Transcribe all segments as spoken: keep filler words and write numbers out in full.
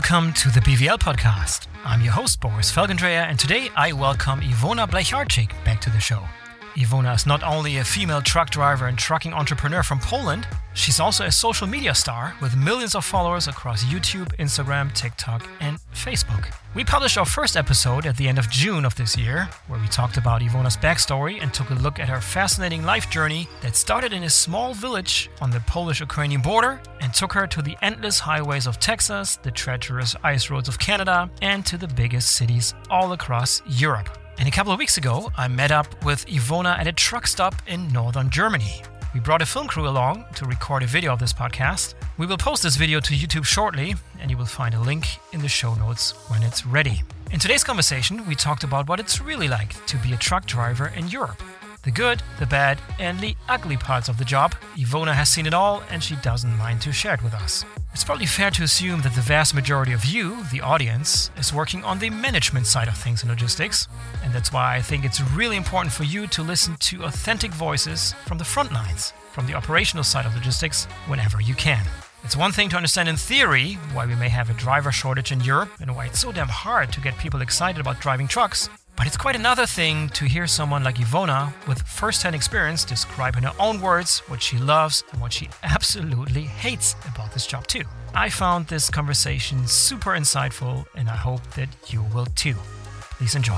Welcome to the B V L podcast. I'm your host, Boris Felgendreher, and today I welcome Iwona Blecharczyk back to the show. Iwona is not only a female truck driver and trucking entrepreneur from Poland, she's also a social media star with millions of followers across YouTube, Instagram, TikTok, and Facebook. We published our first episode at the end of June of this year, where we talked about Iwona's backstory and took a look at her fascinating life journey that started in a small village on the Polish-Ukrainian border and took her to the endless highways of Texas, the treacherous ice roads of Canada, and to the biggest cities all across Europe. And a couple of weeks ago, I met up with Iwona at a truck stop in northern Germany. We brought a film crew along to record a video of this podcast. We will post this video to YouTube shortly, and you will find a link in the show notes when it's ready. In today's conversation, we talked about what it's really like to be a truck driver in Europe. The good, the bad, and the ugly parts of the job. Iwona has seen it all, and she doesn't mind to share it with us. It's probably fair to assume that the vast majority of you, the audience, is working on the management side of things in logistics. And that's why I think it's really important for you to listen to authentic voices from the front lines, from the operational side of logistics, whenever you can. It's one thing to understand in theory why we may have a driver shortage in Europe and why it's so damn hard to get people excited about driving trucks. But it's quite another thing to hear someone like Iwona with first-hand experience describe in her own words what she loves and what she absolutely hates about this job too. I found this conversation super insightful, and I hope that you will too. Please enjoy.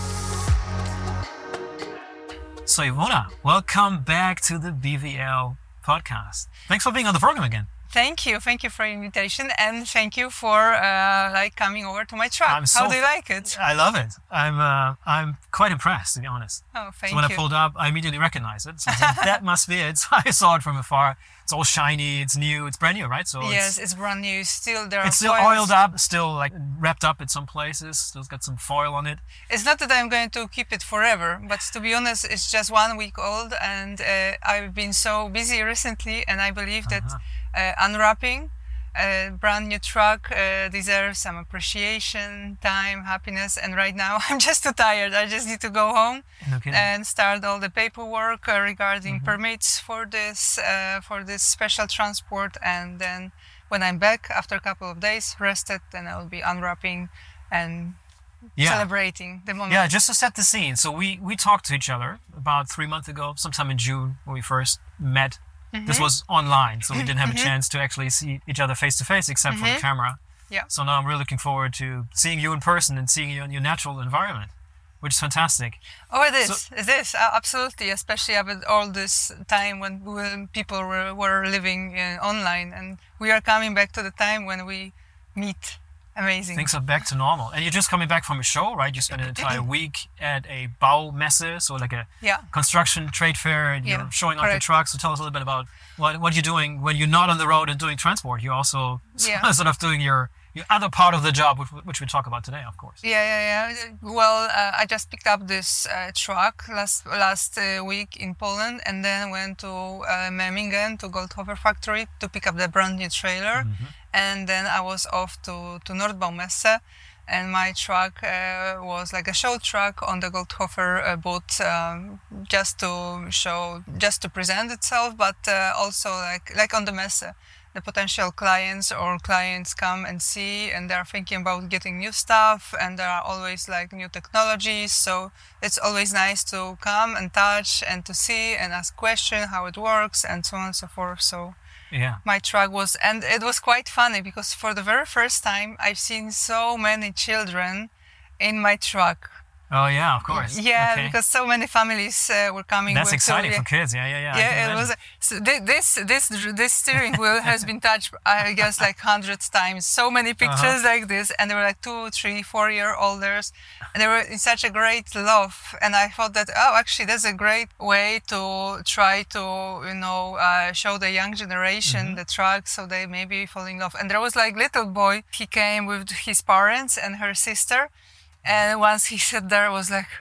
So Iwona, welcome back to the B V L podcast. Thanks for being on the program again. Thank you, thank you for the invitation, and thank you for uh, like coming over to my truck. I'm so How do you like it? I love it. I'm uh, I'm quite impressed, to be honest. Oh, thank so when you. I pulled up, I immediately recognized it. So I was like, that must be it. So I saw it from afar. It's all shiny. It's new. It's brand new, right? So yes, it's, it's brand new. Still, there are it's still foils. oiled up, still like wrapped up in some places. Still got some foil on it. It's not that I'm going to keep it forever, but to be honest, it's just one week old, and uh, I've been so busy recently, and I believe that Uh-huh. uh, unwrapping a brand new truck uh, deserves some appreciation, time, happiness, and right now I'm just too tired. I just need to go home No kidding. and start all the paperwork uh, regarding Mm-hmm. permits for this uh, for this special transport, and then when I'm back after a couple of days, rested, then I will be unwrapping and Yeah. celebrating the moment. Yeah, just to set the scene. So we, we talked to each other about three months ago, sometime in June, when we first met. Mm-hmm. This was online, so we didn't have a chance to actually see each other face to face, except for the camera. Yeah. So now I'm really looking forward to seeing you in person and seeing you in your natural environment, which is fantastic. Oh, it is. So- it is uh, absolutely, especially after all this time when, when people were, were living uh, online, and we are coming back to the time when we meet. Amazing. Things are back to normal. And you're just coming back from a show, right? You spent an entire week at a Baumesse, so like a Yeah. construction trade fair, and you're Yeah, showing off your correct. trucks. So tell us a little bit about what, what you're doing when you're not on the road and doing transport. You're also Yeah. sort of doing your, your other part of the job, which, which we'll talk about today, of course. Yeah, yeah, yeah. Well, uh, I just picked up this uh, truck last last uh, week in Poland, and then went to uh, Memmingen to Goldhofer factory to pick up the brand new trailer, and then I was off to to Nordbaumesse, and my truck uh, was like a show truck on the Goldhofer uh, booth, um, just to show, just to present itself, but uh, also like like on the Messe. The potential clients or clients come and see, and they're thinking about getting new stuff, and there are always like new technologies, so it's always nice to come and touch and to see and ask questions how it works and so on and so forth. So Yeah. my truck was, and it was quite funny because for the very first time I've seen so many children in my truck. Oh, yeah, of course. Yeah, Okay. because so many families uh, were coming. That's with exciting so, for kids. Yeah, yeah, yeah. I Yeah, can it was. imagine. So thi- this this this steering wheel has been touched, I guess, like hundreds times. So many pictures like this, and they were like two, three, four year olders, and they were in such a great love. And I thought that, oh, actually, that's a great way to try to, you know, uh, show the young generation the truck, so they maybe fall in love. And there was like little boy. He came with his parents and her sister, and once he sat there, was like.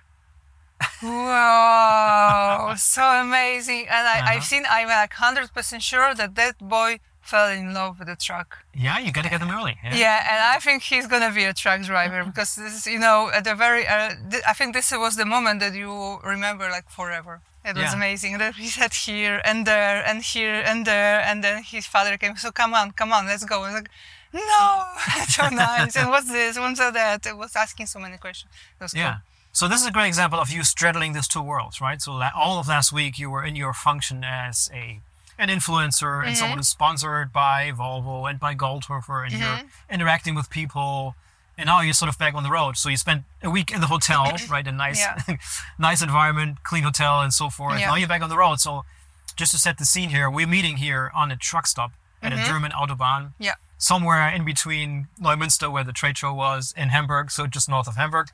Wow, so amazing. And I, Uh-huh. I've seen, I'm like one hundred percent sure that that boy fell in love with the truck. Yeah, you got to get them early. Yeah. Yeah, and I think he's going to be a truck driver because this is, you know, at the very, uh, th- I think this was the moment that you remember like forever. It was Yeah. amazing. That he sat here and there and here and there, and then his father came, so come on, come on, let's go. And like, no, so nice. And what's this? What's that? It was asking so many questions. It was Yeah. cool. So this is a great example of you straddling these two worlds, right? So la- all of last week you were in your function as a an influencer and someone who's sponsored by Volvo and by Goldhofer, and you're interacting with people. And now you're sort of back on the road. So you spent a week in the hotel, right? A nice, Yeah. nice environment, clean hotel, and so forth. Yeah. Now you're back on the road. So just to set the scene here, we're meeting here on a truck stop at a German Autobahn, Yeah. somewhere in between Neumünster, where the trade show was, and Hamburg, so just north of Hamburg.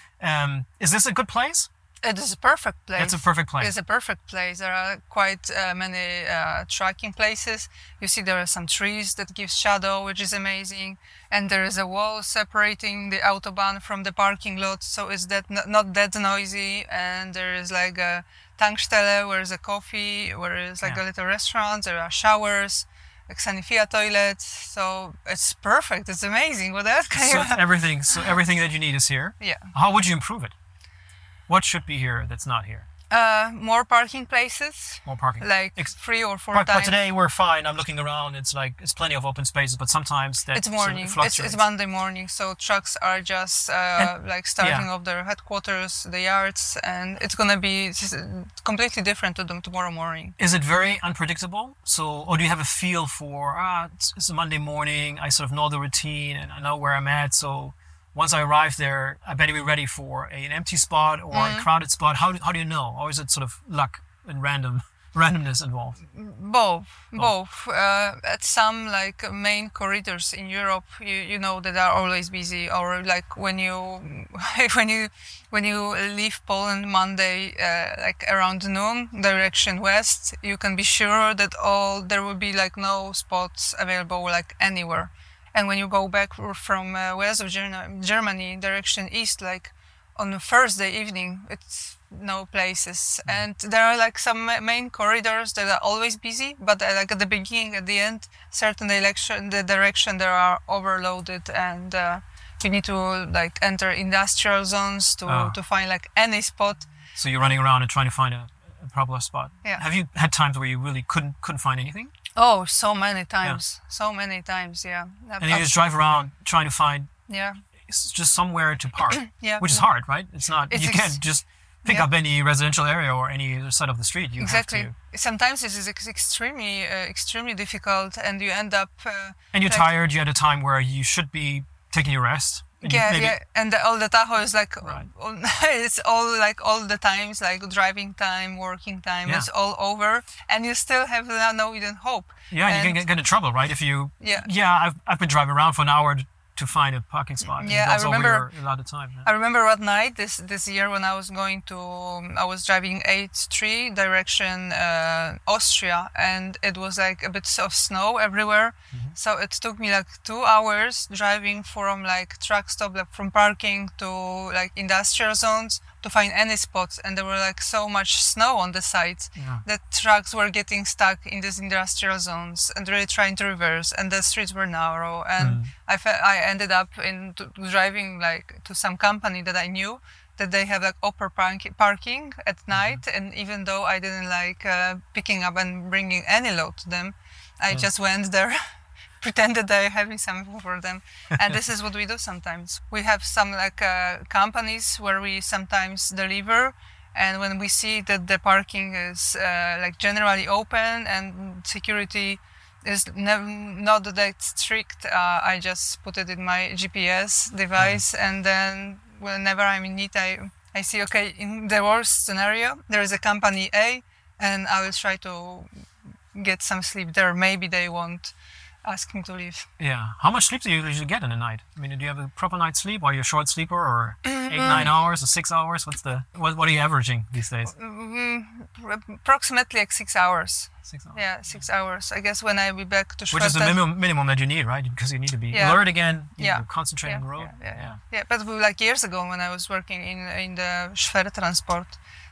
Um, is this a good place? It is a perfect place. It's a perfect place. It's a perfect place. There are quite uh, many uh, trekking places. You see there are some trees that give shadow, which is amazing. And there is a wall separating the Autobahn from the parking lot, so it's that n- not that noisy. And there is like a Tankstelle, where is a coffee, where is like Yeah. a little restaurant. There are showers, like Sanifia toilets. So it's perfect. It's amazing. What else can So you have? everything, so everything that you need is here. Yeah. How would you improve it? What should be here that's not here? Uh, more parking places, More parking. like Ex- three or four But, but times. today we're fine. I'm looking around. It's like it's plenty of open spaces, but sometimes that It's sort of morning. It's, fluctuates. it's Monday morning, so trucks are just uh, like starting yeah. off their headquarters, the yards, and it's gonna be it's completely different to them tomorrow morning. Is it very unpredictable? So, or do you have a feel for ah, it's, it's a Monday morning. I sort of know the routine and I know where I'm at. So, once I arrive there, I better be ready for a, an empty spot or Mm-hmm. a crowded spot. How do, how do you know? Or is it sort of luck and random randomness involved? Both, both. Uh, at some like main corridors in Europe, you, you know that are always busy. Or like when you when you when you leave Poland Monday, uh, like around noon, direction west, you can be sure that all there will be like no spots available like anywhere. And when you go back from uh, west of Ger- Germany, direction east, like on a Thursday evening, it's no places. And there are like some ma- main corridors that are always busy, but uh, like at the beginning, at the end, certain direction, the direction they are overloaded, and uh, you need to like enter industrial zones to, Ah. to find like any spot. So you're running around and trying to find a, a proper spot. Yeah. Have you had times where you really couldn't couldn't find anything? Oh, so many times, so many times, yeah. And you just drive around trying to find Yeah, s- just somewhere to park, yeah. which is hard, right? It's not It's you ex- can't just pick yeah. up any residential area or any other side of the street. You Exactly. have to. Sometimes this is ex- extremely, uh, extremely difficult, and you end up. Uh, And you're like- tired. You had a time where you should be taking your rest. And you Yeah, maybe, yeah, and the, all the Tahoe is like, Right. all, it's all like all the times, like driving time, working time, Yeah. it's all over, and you still have no, no even hope. Yeah, and you can And- get, get in trouble, right? If you. Yeah. Yeah, I've I've been driving around for an hour to find a parking spot. and Yeah, I that's remember- over your allotted time. Yeah. I remember one night this this year when I was going to, I was driving eight three direction uh, Austria, and it was like a bit of snow everywhere. Mm-hmm. So it took me like two hours driving from like truck stop, like from parking to like industrial zones to find any spots, and there were like so much snow on the sides Yeah. that trucks were getting stuck in these industrial zones and really trying to reverse, and the streets were narrow, and Mm. I fe- I ended up in to, driving like to some company that I knew that they have like upper park- parking at night, and even though I didn't like uh, picking up and bringing any load to them, I Yeah. just went there. Pretended they're having something for them, and this is what we do sometimes. We have some like uh, companies where we sometimes deliver, and when we see that the parking is uh, like generally open and security is nev- not that strict, uh, I just put it in my G P S device, and then whenever I'm in need, I I see okay, in the worst scenario there is a company A, and I will try to get some sleep there. Maybe they won't ask me to leave. Yeah. How much sleep do you usually get in a night? I mean, do you have a proper night's sleep? Or are you a short sleeper, or Mm-hmm. eight, nine hours, or six hours? What's the what? What are you averaging these days? Mm, approximately like six hours. Six hours. Yeah, six hours. I guess when I be back to Which is the Schwerte- minimum minimum that you need, right? Because you need to be Yeah. alert again. You Yeah. need to concentrate yeah, on the road. Yeah, yeah, yeah. yeah, but like years ago when I was working in in the Schwere transport,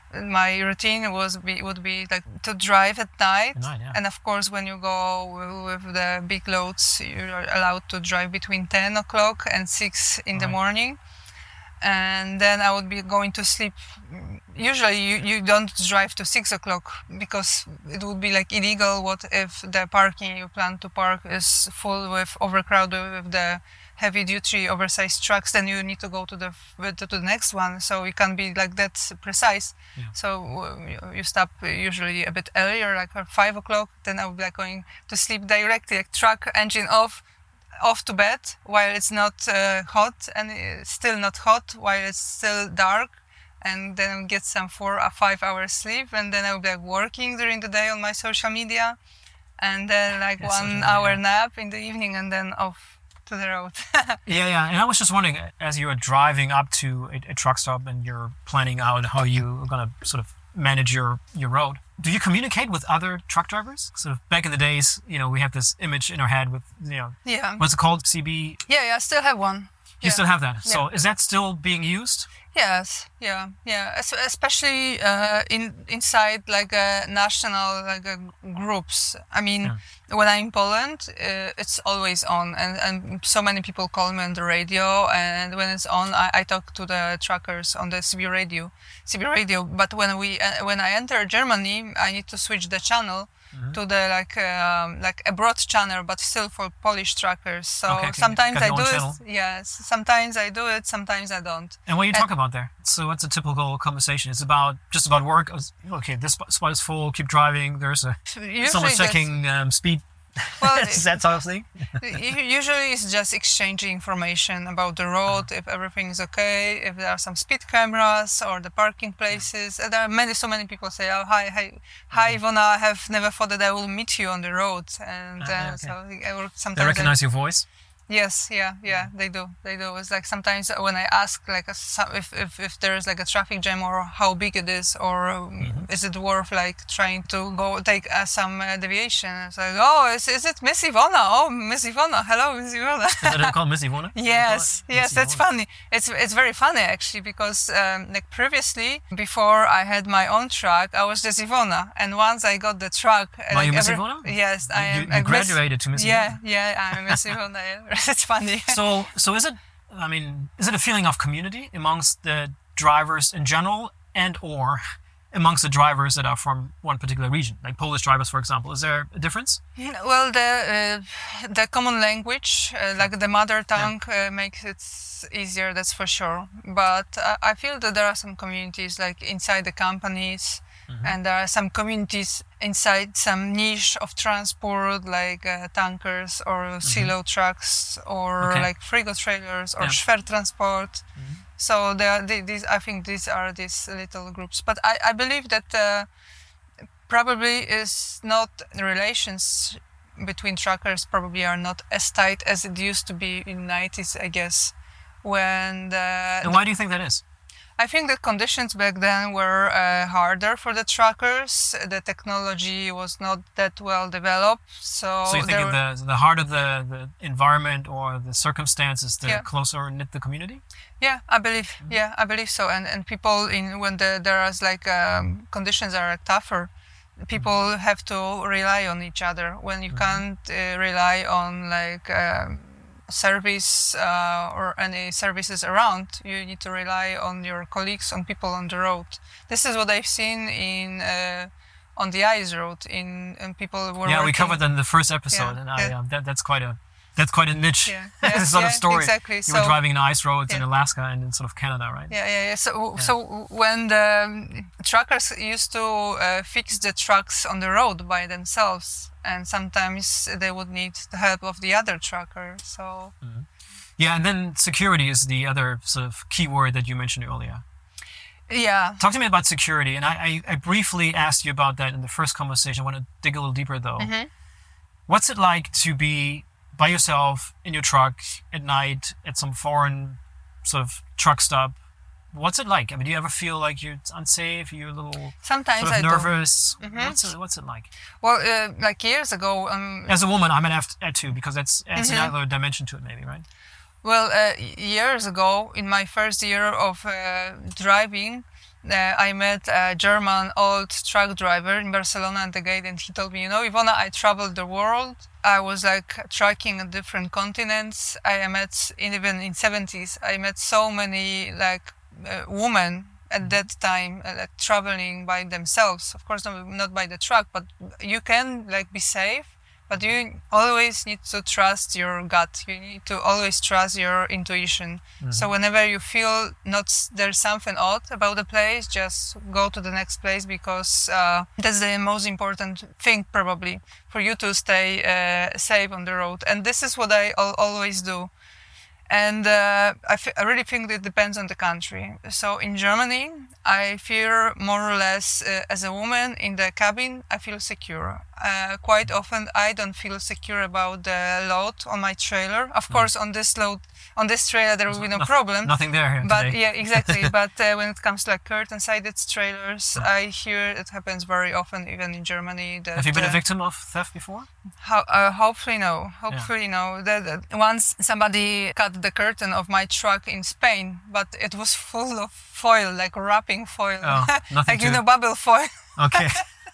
my routine was be, would be like to drive at night. At night, yeah. And of course, when you go with the big loads, you're allowed to drive between ten o'clock and six in the Right. morning. And then I would be going to sleep usually you, you don't drive to six o'clock because it would be like illegal. What if the parking you plan to park is full with overcrowded with the heavy duty oversized trucks? Then you need to go to the to the next one, so you can't be like that precise. Yeah. So uh, you stop usually a bit earlier, like at five o'clock. Then I would be like going to sleep directly, like truck engine off, off to bed while it's not uh, hot, and it's still not hot while it's still dark, and then get some four or five hours sleep, and then I would be like working during the day on my social media, and then like yeah, one hour nap in the evening, and then off to the road. yeah, yeah. And I was just wondering, as you were driving up to a, a truck stop and you're planning out how you're going to sort of manage your, your road, do you communicate with other truck drivers? Sort of back in the days, you know, we have this image in our head with, you know, yeah. what's it called? C B? Yeah, yeah, I still have one. You yeah. still have that? Yeah. So is that still being used? Yes, yeah, yeah. Es- especially uh, in inside like uh, national like uh, groups. I mean, yeah. when I'm in Poland, uh, it's always on, and, and so many people call me on the radio. And when it's on, I, I talk to the truckers on the C B radio, C B radio. But when we uh, when I enter Germany, I need to switch the channel. Mm-hmm. To the like um, like a broad channel, but still for Polish truckers. So okay, okay. sometimes I do channel. it. Yes, sometimes I do it. Sometimes I don't. And what do you and talk about there? So what's a typical conversation? It's about just about work. Okay, this spot is full. Keep driving. There's a someone checking um, speed. Well, is that sort of thing? Usually it's just exchanging information about the road, if everything is okay, if there are some speed cameras or the parking places. There are many, so many people say, "Oh, hi, hi, hi, Ivona. I have never thought that I will meet you on the road." And uh, uh, okay. so I work sometimes. They recognize I, your voice. Yes, yeah, yeah, they do, they do. It's like sometimes when I ask, like, a, if, if if there is like a traffic jam or how big it is, or mm-hmm. is it worth like trying to go take uh, some uh, deviation? It's like, oh, is, is it Miss Ivona? Oh, Miss Ivona, hello, Miss Ivona. Is that called Miss Ivona? Yes, yes, that's Ivona. Funny. It's it's very funny actually because um, like previously, before I had my own truck, I was just Ivona, and once I got the truck, are like, you Miss every, Ivona? Yes, I am. You, you graduated to Miss yeah, Ivona. Yeah, yeah, I'm Miss Ivona. Yeah. It's funny. So, so is it? I mean, is it a feeling of community amongst the drivers in general, and or amongst the drivers that are from one particular region, like Polish drivers, for example? Is there a difference? Well, the uh, the common language, uh, like the mother tongue, yeah. uh, makes it easier. That's for sure. But uh, I feel that there are some communities, like inside the companies. Mm-hmm. And there are some communities inside some niche of transport, like uh, tankers or mm-hmm. silo trucks or okay. like frigo trailers or yeah. Schwer transport. Mm-hmm. So there are these. I think these are these little groups. But I, I believe that uh, probably is not relations between truckers probably are not as tight as it used to be in the nineties, I guess. When the, and why do you think that is? I think the conditions back then were uh, harder for the truckers. The technology was not that well developed. So, so you think the, the harder the, the environment or the circumstances, the yeah. closer knit the community? Yeah, I believe. Mm-hmm. Yeah, I believe so. And and people in when the, there is like um, conditions are tougher, people mm-hmm. have to rely on each other. When you mm-hmm. can't uh, rely on like. Um, service uh, or any services around, you need to rely on your colleagues, on people on the road. This is what I've seen in uh, on the ice road. In, in people who were yeah, working. we covered that in the first episode, yeah, and I, yeah. uh, that, that's quite a that's quite a niche yeah, yeah, sort yeah, of story. Exactly. You so, were driving in ice roads yeah. in Alaska and in sort of Canada, right? Yeah, yeah, yeah. So, yeah. so when the um, truckers used to uh, fix the trucks on the road by themselves, and sometimes they would need the help of the other trucker. So. Mm-hmm. Yeah, and then security is the other sort of key word that you mentioned earlier. Yeah. Talk to me about security. And I, I, I briefly asked you about that in the first conversation. I want to dig a little deeper, though. Mm-hmm. What's it like to be by yourself in your truck at night at some foreign sort of truck stop? What's it like? I mean, do you ever feel like you're unsafe? You're a little Sometimes sort of I nervous? Mm-hmm. What's it, what's it like? Well, uh, like years ago... Um, As a woman, I'm an F too, because that's adds mm-hmm. another dimension to it, maybe, right? Well, uh, years ago, in my first year of uh, driving, uh, I met a German old truck driver in Barcelona at the gate, and he told me, you know, Ivona, I traveled the world. I was like trucking on different continents. I met, even in seventies, I met so many like uh, women at that time, uh, like, traveling by themselves. Of course, not, not by the truck, but you can like be safe. But you always need to trust your gut. You need to always trust your intuition. Mm-hmm. So whenever you feel not there's something odd about the place, just go to the next place, because uh, that's the most important thing probably for you to stay uh, safe on the road. And this is what I al- always do. And uh, I, f- I really think it depends on the country. So in Germany, I feel more or less uh, as a woman in the cabin, I feel secure. Uh, quite often, I don't feel secure about the load on my trailer. Of course, on this load, on this trailer, there will be no, no problem. Nothing there here But today. yeah, exactly. But uh, when it comes to like curtain-sided trailers, yeah. I hear it happens very often, even in Germany. That, Have you been uh, a victim of theft before? Ho- uh, hopefully no. Hopefully yeah. no. That, that once somebody cut the curtain of my truck in Spain, but it was full of foil, like wrapping foil, oh, nothing like to... you know, bubble foil. Okay.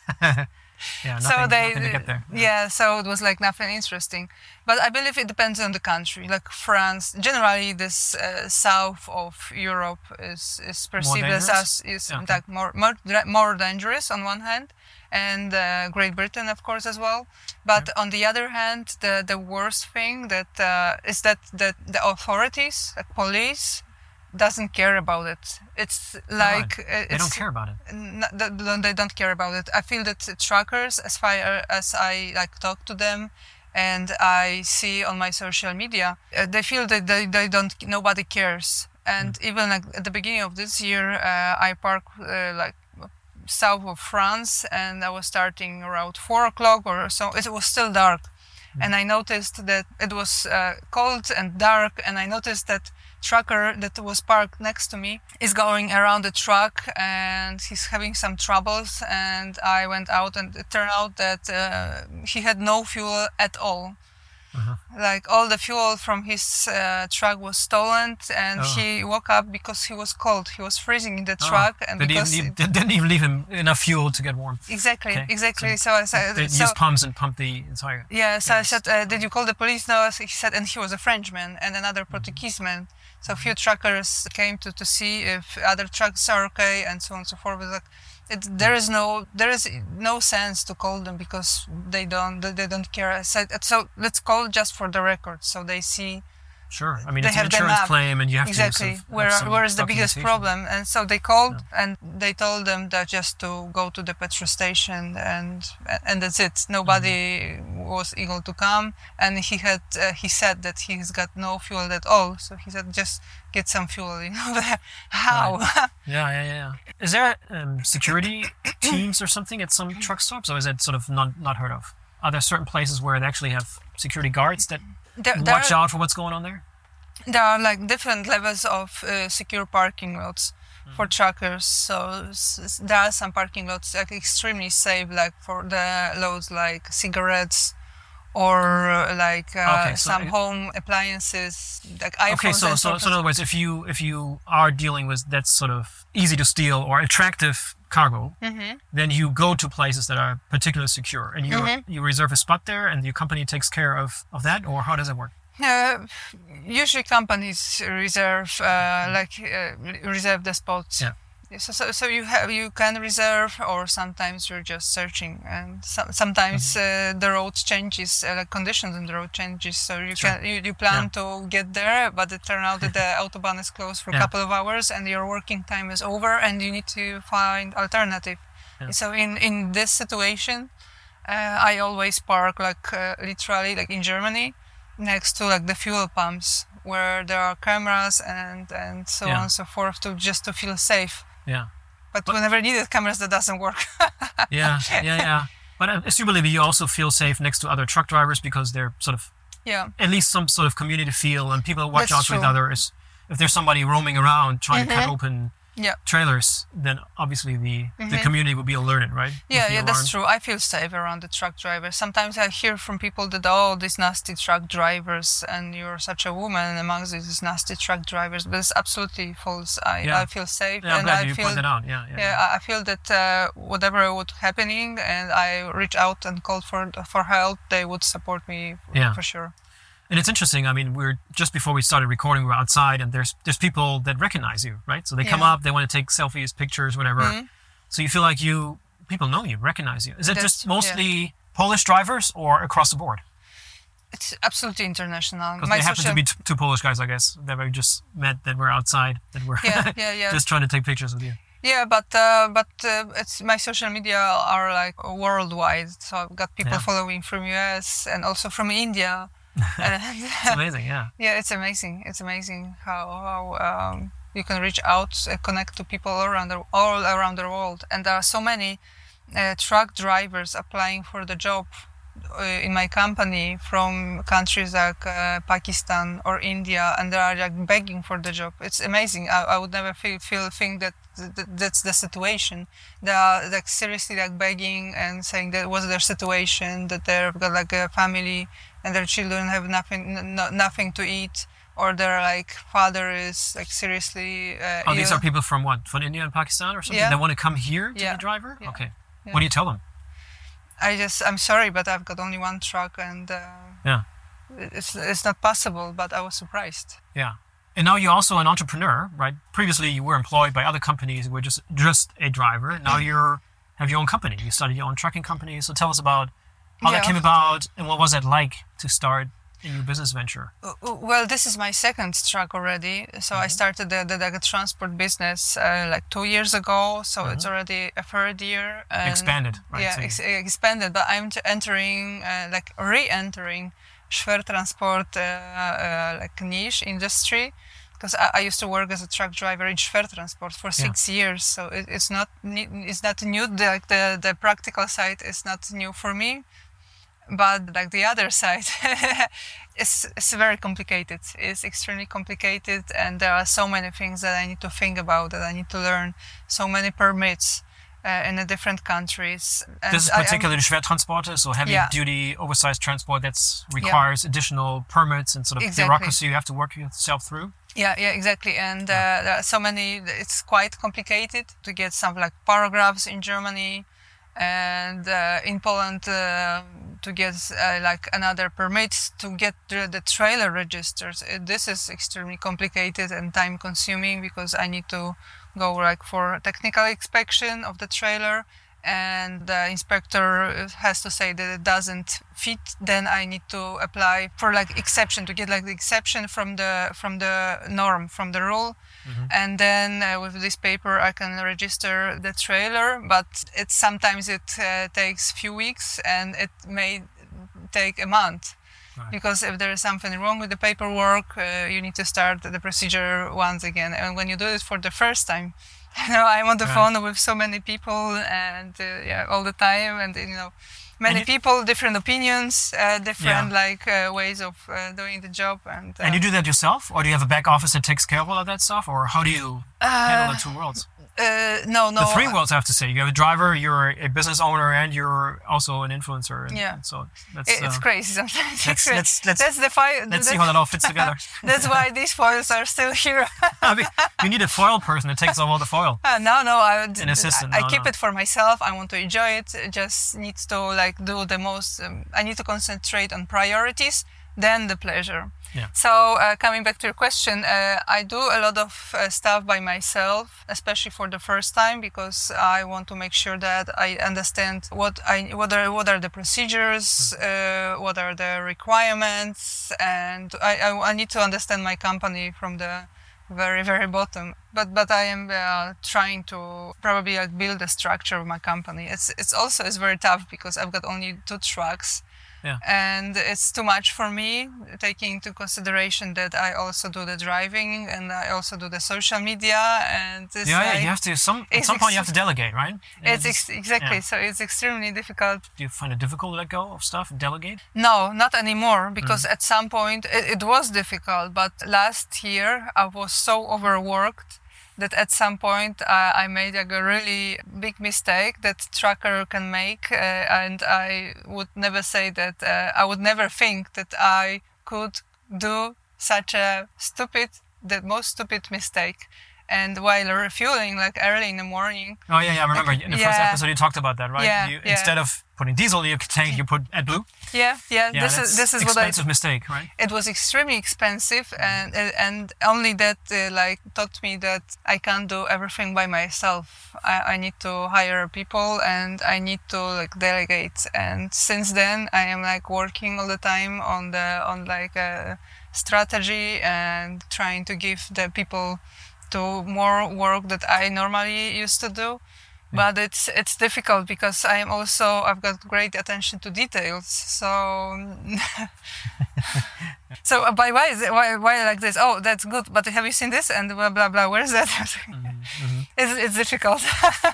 Yeah, nothing, so they, nothing to get there. Yeah. yeah, so it was like nothing interesting. But I believe it depends on the country. Like France, generally, this uh, south of Europe is is perceived as us is yeah, okay. like more more more dangerous on one hand, and uh, Great Britain, of course, as well. But yeah. on the other hand, the the worst thing that uh, is that the the authorities, like police, doesn't care about it. It's like oh, it's, they don't care about it. N- they don't care about it. I feel that truckers, as far as I like talk to them, and I see on my social media, uh, they feel that they, they don't. Nobody cares. And mm. even like at the beginning of this year, uh, I parked uh, like south of France, and I was starting around four o'clock or so. It was still dark, mm. and I noticed that it was uh, cold and dark, and I noticed that trucker that was parked next to me is going around the truck and he's having some troubles, and I went out and it turned out that uh, he had no fuel at all. Uh-huh. Like all the fuel from his uh, truck was stolen, and oh. he woke up because he was cold. He was freezing in the oh. truck, and they because didn't, it, didn't even leave him enough fuel to get warm. Exactly, okay. exactly. So, so I said, they so, used pumps and pumped the entire. Yeah. So gas. I said, uh, "Did you call the police?" No. He said, and he was a Frenchman and another mm-hmm. Portuguese man. So a few truckers came to, to see if other trucks are okay, and so on and so forth. Like, it, there is no there is no sense to call them because they don't they don't care. I said, so let's call just for the record, so they see. Sure, I mean it's an insurance claim, and you have exactly. to exactly where where is the biggest problem? And so they called, yeah. and they told them that just to go to the petrol station, and and that's it. Nobody mm-hmm. was able to come, and he had uh, he said that he's got no fuel at all. So he said just get some fuel. You know how? Right. Yeah, yeah, yeah. Is there um, security teams or something at some truck stops, or is it sort of not not heard of? Are there certain places where they actually have security guards that there, there watch are, out for what's going on there? There are like different levels of uh, secure parking lots mm. for truckers. So s- there are some parking lots like extremely safe, like for the loads like cigarettes or uh, like uh, okay, so some it, home appliances, like iPhones. Okay, so so, so in other words, if you if you are dealing with that sort of easy to steal or attractive cargo, mm-hmm. then you go to places that are particularly secure, and you mm-hmm. you reserve a spot there, and your company takes care of, of that, or how does it work? Uh, usually companies reserve uh, like uh, reserve the spots. Yeah. So, so, so you have you can reserve, or sometimes you're just searching, and so, sometimes mm-hmm. uh, the road changes, uh, like conditions in the road changes. So you sure. can you, you plan yeah. to get there, but it turns out that the autobahn is closed for yeah. a couple of hours, and your working time is over, and you need to find alternative. Yeah. So in in this situation, uh, I always park like uh, literally like in Germany, next to like the fuel pumps where there are cameras and and so yeah. on and so forth, to just to feel safe. Yeah, but, but whenever needed cameras, that doesn't work. yeah, yeah, yeah. But assumably, you also feel safe next to other truck drivers because they're sort of yeah at least some sort of community feel, and people watch That's out true. with others. If there's somebody roaming around trying mm-hmm. to cut open yeah. trailers, then obviously the, mm-hmm. the community will be alerted, right? Yeah, yeah, that's true. I feel safe around the truck drivers. Sometimes I hear from people that, oh, these nasty truck drivers, and you're such a woman amongst these nasty truck drivers, but it's absolutely false. I, yeah. I feel safe. Yeah, I'm and glad I you feel, pointed out. Yeah, yeah, yeah, I feel that uh, whatever would happening, and I reach out and call for for help, they would support me yeah. for sure. And it's interesting. I mean, we're just before we started recording, we're outside, and there's there's people that recognize you, right? So they come Yeah. up, they want to take selfies, pictures, whatever. Mhm. So you feel like you people know you, recognize you. Is it That's- just mostly Polish drivers or across the board? It's absolutely international. Because My they happen to social- be t- two Polish guys, I guess, that we just met, that were outside, that were Yeah, yeah, yeah. just trying to take pictures with you. Yeah, but uh, but uh, it's my social media are like worldwide. So I've got people Yeah. following from U S and also from India. and, It's amazing, yeah. yeah, it's amazing. It's amazing how how um, you can reach out, uh, connect to people all around the all around the world. And there are so many uh, truck drivers applying for the job uh, in my company from countries like uh, Pakistan or India, and they are like begging for the job. It's amazing. I, I would never feel, feel think that th- th- that's the situation. They are like seriously like begging and saying that was their situation, that they've got like a family and their children have nothing n- no, nothing to eat, or their like father is like seriously uh, Oh, these ill. are people from what? From India and Pakistan or something? Yeah. They want to come here to Yeah. be a driver? Yeah. Okay. Yeah. What do you tell them? I just I'm sorry, but I've got only one truck, and uh, Yeah. it's it's not possible. But I was surprised. Yeah. And now you're also an entrepreneur, right? Previously you were employed by other companies, you were just just a driver. Now you're have your own company. You started your own trucking company. So tell us about how that Yeah. came about and what was it like to start a new business venture? Uh, Well, this is my second truck already. So I started the, the, the transport business uh, like two years ago. So it's already a third year. And Expanded, right? Yeah, So you- ex- expanded. But I'm t- entering, uh, like re-entering Schwer transport, uh, uh, like niche industry. Because I, I used to work as a truck driver in Schwer transport for six years. So it, it's not ne- it's not new. The, like the, the practical side is not new for me. But like the other side, it's, it's very complicated. It's extremely complicated, and there are so many things that I need to think about, that I need to learn. So many permits uh, in the different countries. And This is I- I'm- particularly Schwertransporter, so heavy Yeah. duty, oversized transport that requires additional permits and sort of Exactly. bureaucracy you have to work yourself through. Yeah, yeah, exactly. And uh, there are so many. It's quite complicated to get some like paragraphs in Germany, and uh, in Poland uh, to get uh, like another permit to get the, the trailer registers. Uh, This is extremely complicated and time consuming, because I need to go like for technical inspection of the trailer, and the inspector has to say that it doesn't fit. Then I need to apply for like exception, to get like the exception from the from the norm, from the rule. And then uh, with this paper I can register the trailer, but it sometimes it uh, takes few weeks, and it may take a month. Right. Because if there is something wrong with the paperwork, uh, you need to start the procedure once again. And when you do it for the first time, you know, I'm on the Right. phone with so many people, and uh, yeah, all the time, and you know, many you- people, different opinions, uh, different Yeah. like uh, ways of uh, doing the job, and. Uh, And you do that yourself, or do you have a back office that takes care of all of that stuff, or how do you handle the two worlds? uh, no, no. The three worlds, I have to say. You have a driver, you're a business owner, and you're also an influencer. And, Yeah. and so that's, It- it's uh, crazy sometimes. let's- It's crazy. let's- let's- that's the fi- let's see how that all fits together. That's why these foils are still here. I mean, you need a foil person that takes all the foil. Uh, no, no, I would, An assistant, I, I no, keep no. it for myself. I want to enjoy it. It just needs to like do the most. Um, I need to concentrate on priorities, then the pleasure. Yeah. So uh, coming back to your question, uh, I do a lot of uh, stuff by myself, especially for the first time, because I want to make sure that I understand what I what are what are the procedures, uh, what are the requirements, and I, I I need to understand my company from the very very bottom. But but I am uh, trying to probably like build a structure of my company. It's it's also it's very tough, because I've got only two trucks. Yeah. And it's too much for me, taking into consideration that I also do the driving, and I also do the social media, and it's Yeah, yeah, like, you have to, some, at it's some point you ex- have to delegate, right? And it's just- ex- exactly yeah. so it's extremely difficult. Do you find it difficult to let go of stuff and delegate? No, not anymore, because Mm. at some point it, it was difficult. But last year I was so overworked that at some point uh, I made like a really big mistake that trucker can make, uh, and I would never say that. Uh, I would never think that I could do such a stupid, the most stupid mistake. And while refueling, like early in the morning. Oh yeah, yeah. I remember like, in the yeah. first episode you talked about that, right? Yeah, you, yeah. Instead of putting diesel in your tank, you put AdBlue. Yeah, yeah. Yeah, this that's is this is expensive what I. mistake, right? It was extremely expensive, and and only that uh, like taught me that I can't do everything by myself. I, I need to hire people, and I need to like delegate. And since then, I am like working all the time on the on like a strategy and trying to give the people to more work that I normally used to do. But it's it's difficult because I am also I've got great attention to details. So so uh, by why is it why why like this? Oh, that's good. But have you seen this? And blah blah blah. Where's that? mm-hmm, mm-hmm. It's it's difficult.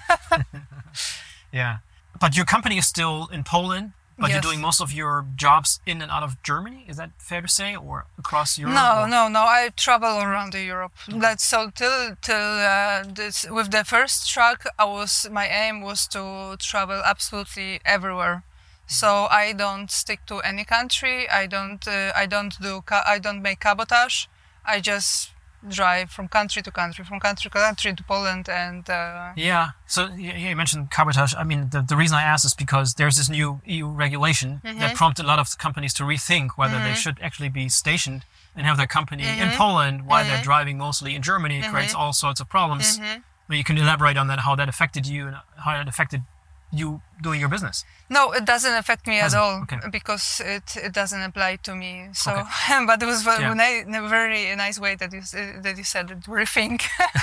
Yeah, but your company is still in Poland. But yes. You're doing most of your jobs in and out of Germany. Is that fair to say, or across Europe? No, or? no, no. I travel around Europe. Okay. That's so till till uh, this with the first truck, I was my aim was to travel absolutely everywhere. So I don't stick to any country. I don't. Uh, I don't do. Ca- I don't make cabotage. I just drive from country to country, from country to country to Poland, and uh, yeah. So yeah, you mentioned cabotage. I mean, the, the reason I asked is because there's this new E U regulation mm-hmm. that prompted a lot of companies to rethink whether mm-hmm. they should actually be stationed and have their company mm-hmm. in Poland while mm-hmm. they're driving mostly in Germany. It mm-hmm. creates all sorts of problems. Mm-hmm. But you can elaborate on that, how that affected you and how that affected you doing your business. No, it doesn't affect me doesn't. at all okay. because it, it doesn't apply to me. So, okay. but it was very, yeah. in a very nice way that you that you said it. Rethink.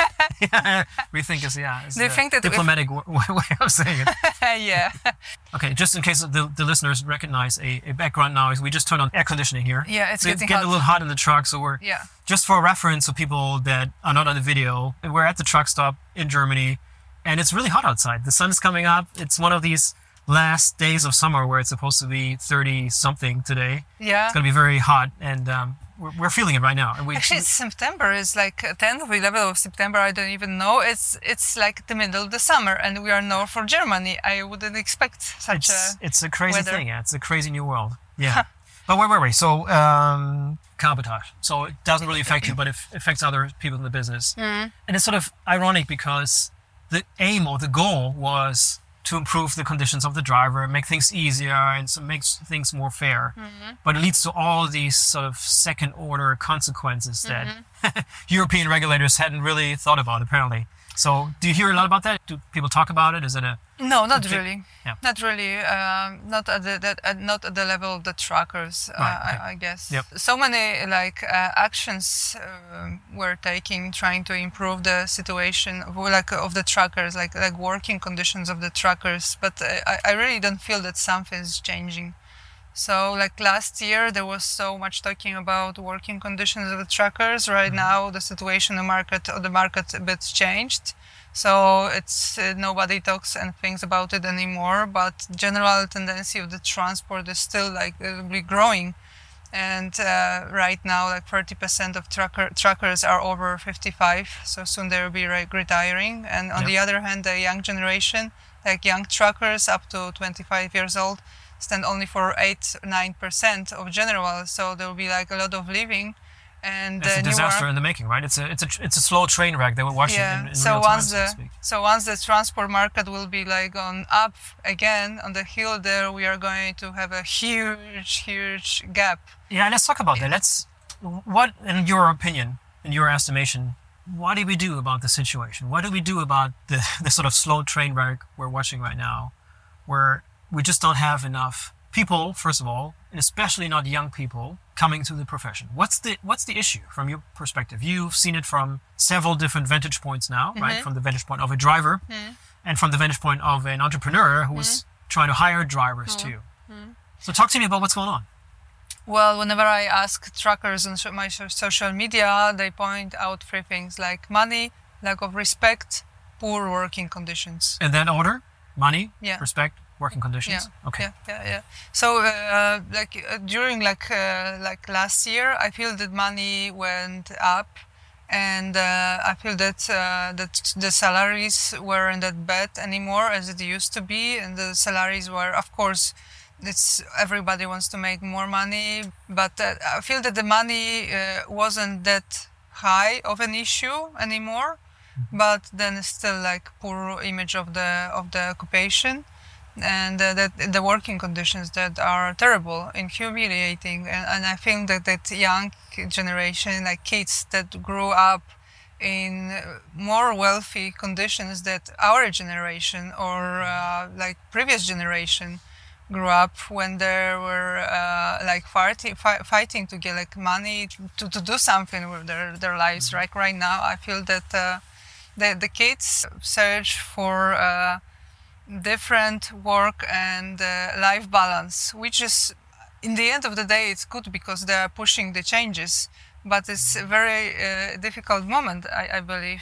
yeah, rethink is yeah. It's Do you think that diplomatic w- way of saying it. yeah. Okay, just in case the, the listeners recognize a, a background noise, we just turned on air conditioning here. Yeah, it's so getting, it's getting hot. a little hot in the truck. So we're yeah. Just for reference, of people that are not on the video, we're at the truck stop in Germany. And it's really hot outside. The sun is coming up. It's one of these last days of summer where it's supposed to be thirty something today. Yeah. It's going to be very hot, and um, we're, we're feeling it right now. And we, Actually, it's September. It's like tenth or eleventh of September. I don't even know. It's it's like the middle of the summer, and we are north for Germany. I wouldn't expect such it's, a It's a crazy weather. thing. Yeah, it's a crazy new world. Yeah. But where were we? So, um, cabotage. So it doesn't really affect you, but it affects other people in the business. Mm. And it's sort of ironic because the aim or the goal was to improve the conditions of the driver, make things easier, and so makes things more fair. Mm-hmm. But it leads to all these sort of second-order consequences that mm-hmm. European regulators hadn't really thought about, apparently. So, do you hear a lot about that? Do people talk about it? Is it a no, not really. Yeah. Not really. Um, not at the that, uh, not at the level of the truckers. Uh, right, okay. I, I guess. Yep. So many like uh, actions uh, we're taking, trying to improve the situation of, like of the truckers, like like working conditions of the truckers. But uh, I I really don't feel that something is changing. So like last year there was so much talking about working conditions of the truckers. Right mm-hmm. now the situation in the market or the market a bit changed. So it's uh, nobody talks and thinks about it anymore, but general tendency of the transport is still like it'll be growing. And uh, right now like thirty percent of trucker truckers are over fifty-five, so soon they will be like retiring. And on yep. the other hand, the young generation, like young truckers up to twenty-five years old, stand only for eight nine percent of general, so there will be like a lot of leaving. And it's uh, a disaster in the making, right? It's a it's a it's a slow train wreck that we're watching yeah. in, in so real once time, the so to speak. so once the transport market will be like on up again on the hill, there we are going to have a huge huge gap. Yeah, let's talk about that. Let's what, in your opinion, in your estimation, what do we do about the situation? What do we do about the the sort of slow train wreck we're watching right now, where we just don't have enough people, first of all, and especially not young people, coming to the profession? What's the what's the issue from your perspective? You've seen it from several different vantage points now, mm-hmm. right? From the vantage point of a driver mm-hmm. and from the vantage point of an entrepreneur who's mm-hmm. trying to hire drivers mm-hmm. too. Mm-hmm. So talk to me about what's going on. Well, whenever I ask truckers on my social media, they point out three things like money, lack of respect, poor working conditions. In that order? Money, yeah. respect, working conditions. Yeah. Okay. Yeah, yeah, yeah. So, uh, like uh, during like uh, like last year, I feel that money went up, and uh, I feel that uh, that the salaries weren't that bad anymore as it used to be, and the salaries were, of course, it's everybody wants to make more money, but uh, I feel that the money uh, wasn't that high of an issue anymore. mm-hmm. but then still like poor image of the of the occupation, and uh, that the working conditions that are terrible and humiliating. And, and I think that that young generation, like kids that grew up in more wealthy conditions that our generation or uh, like previous generation grew up, when they were uh, like fighting, fighting to get like money to, to do something with their, their lives. Mm-hmm. Like right now, I feel that uh, the, the kids search for uh, different work and uh, life balance, which is, in the end of the day, it's good because they are pushing the changes. But it's a very uh, difficult moment, I, I believe.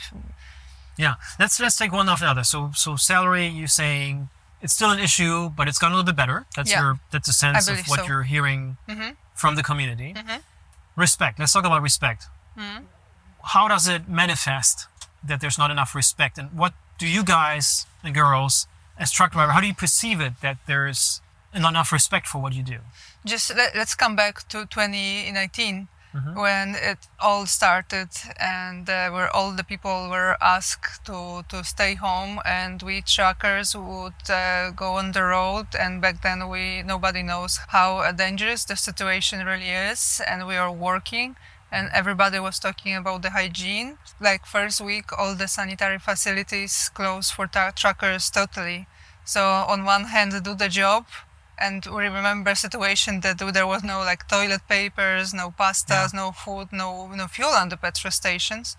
Yeah, let's let's take one after the other. So, so salary, you're saying it's still an issue, but it's gotten a little bit better. That's yeah. your that's a sense of what so. you're hearing mm-hmm. from the community. Mm-hmm. Respect. Let's talk about respect. Mm-hmm. How does it manifest that there's not enough respect, and what do you guys and girls as truck driver, how do you perceive it that there's not enough respect for what you do? Just let, let's come back to twenty nineteen. Mm-hmm. When it all started, and uh, where all the people were asked to, to stay home, and we truckers would uh, go on the road, and back then we nobody knows how uh, dangerous the situation really is, and we are working, and everybody was talking about the hygiene. Like first week, all the sanitary facilities closed for tra- truckers totally. So on one hand, do the job. And we remember a situation that there was no like toilet papers, no pastas, yeah. no food, no no fuel on the petrol stations.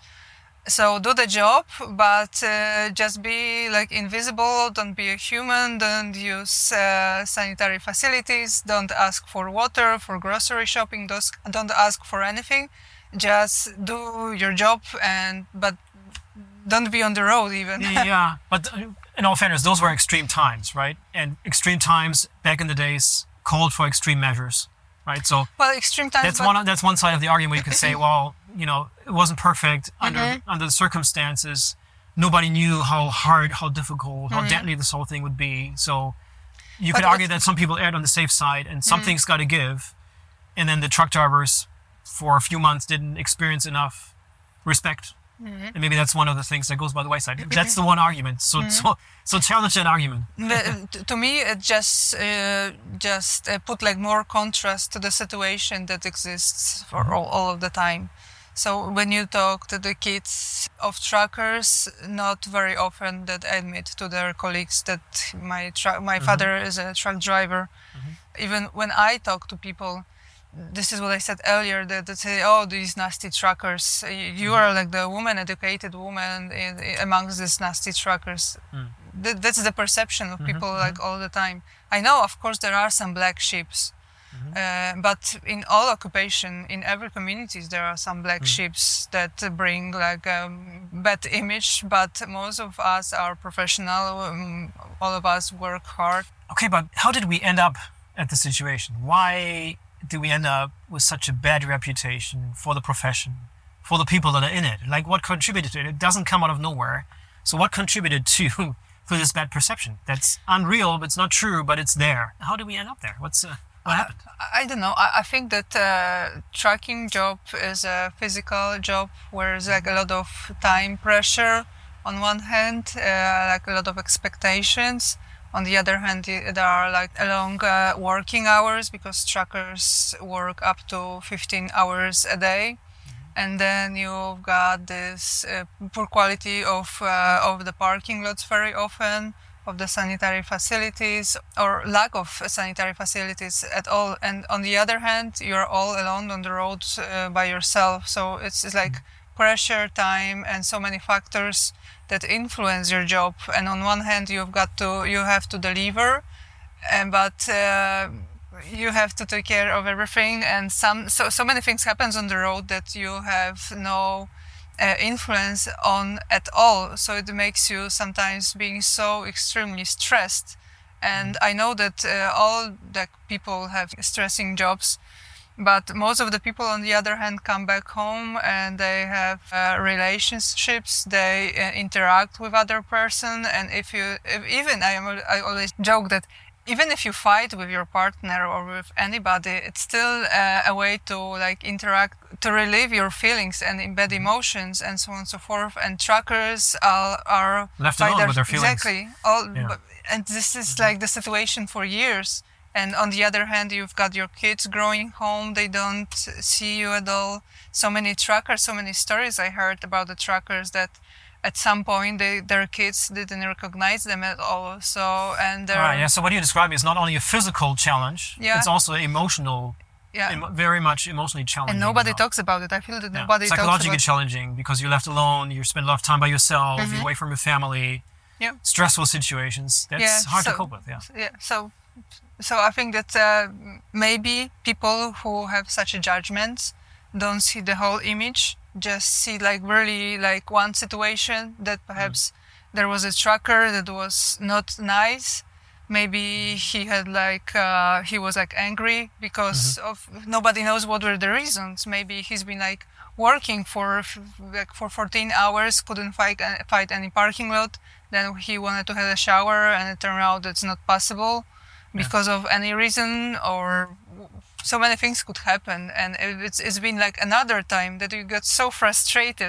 So do the job, but uh, just be like invisible. Don't be a human. Don't use uh, sanitary facilities. Don't ask for water, for grocery shopping. Those, don't ask for anything. Just do your job, and but don't be on the road even. Yeah, but. Uh, In all fairness, those were extreme times, right? And extreme times back in the days called for extreme measures, right? So well, extreme times. That's one. That's one side of the argument. You could say, well, you know, it wasn't perfect under mm-hmm. under the circumstances. Nobody knew how hard, how difficult, how mm-hmm. deadly this whole thing would be. So you but could argue that some people erred on the safe side, and something's mm-hmm. got to give. And then the truck drivers, for a few months, didn't experience enough respect. Mm-hmm. And maybe that's one of the things that goes by the wayside. That's the one argument. So, mm-hmm. so, so challenge that argument. But, to me, it just uh, just uh, put like more contrast to the situation that exists for mm-hmm. all, all of the time. So when you talk to the kids of truckers, not very often that admit to their colleagues that my tra- my mm-hmm. father is a truck driver. Mm-hmm. Even when I talk to people. This is what I said earlier, that they say, oh, these nasty truckers. You are like the woman, educated woman in, in, amongst these nasty truckers. Mm. Th- that's the perception of people mm-hmm. like all the time. I know, of course, there are some black sheep. Mm-hmm. Uh, but in all occupation, in every communities, there are some black mm. sheep that bring like a bad image. But most of us are professional. Um, all of us work hard. Okay, but how did we end up at the situation? Why do we end up with such a bad reputation for the profession, for the people that are in it? Like, what contributed to it? It doesn't come out of nowhere. So what contributed to for this bad perception? That's unreal, but it's not true, but it's there. How did we end up there? What's uh, what happened? I, I don't know. I, I think that uh, trucking job is a physical job where there's like a lot of time pressure on one hand, uh, like a lot of expectations. On the other hand, there are like long uh, working hours because truckers work up to fifteen hours a day. Mm-hmm. And then you've got this uh, poor quality of uh, of the parking lots very often, of the sanitary facilities, or lack of sanitary facilities at all. And on the other hand, you're all alone on the road uh, by yourself. So it's, it's like mm-hmm. pressure, time, and so many factors that influence your job. And on one hand, you've got to you have to deliver, and but uh, you have to take care of everything. And some so so many things happens on the road that you have no uh, influence on at all. So it makes you sometimes being so extremely stressed. And I know that uh, all the people have stressing jobs. But most of the people, on the other hand, come back home and they have uh, relationships. They uh, interact with other person, and if you, if even I am, I always joke that even if you fight with your partner or with anybody, it's still uh, a way to like interact, to relieve your feelings and embed emotions and so on and so forth. And truckers are, are left alone their, with their feelings. Exactly. All, yeah. but, and this is mm-hmm. like the situation for years. And on the other hand, you've got your kids growing home. They don't see you at all. So many truckers, so many stories I heard about the truckers that at some point they, their kids didn't recognize them at all. So and right, yeah. So what you're describing is not only a physical challenge, yeah. it's also emotional, yeah. em- very much emotionally challenging. And nobody well. talks about it. I feel that yeah. nobody talks about it. Psychologically challenging because you're left alone, you spend a lot of time by yourself, mm-hmm. you're away from your family, yeah. stressful situations. That's yeah, hard so, to cope with, yeah. Yeah, so so I think that uh, maybe people who have such a judgment don't see the whole image, just see like really like one situation that perhaps mm. there was a trucker that was not nice. Maybe he had like uh, he was like angry because mm-hmm. of nobody knows what were the reasons. Maybe he's been like working for like for fourteen hours, couldn't find find any parking lot. Then he wanted to have a shower, and it turned out it's not possible yeah. because of any reason, or so many things could happen. And it's it's been like another time that you got so frustrated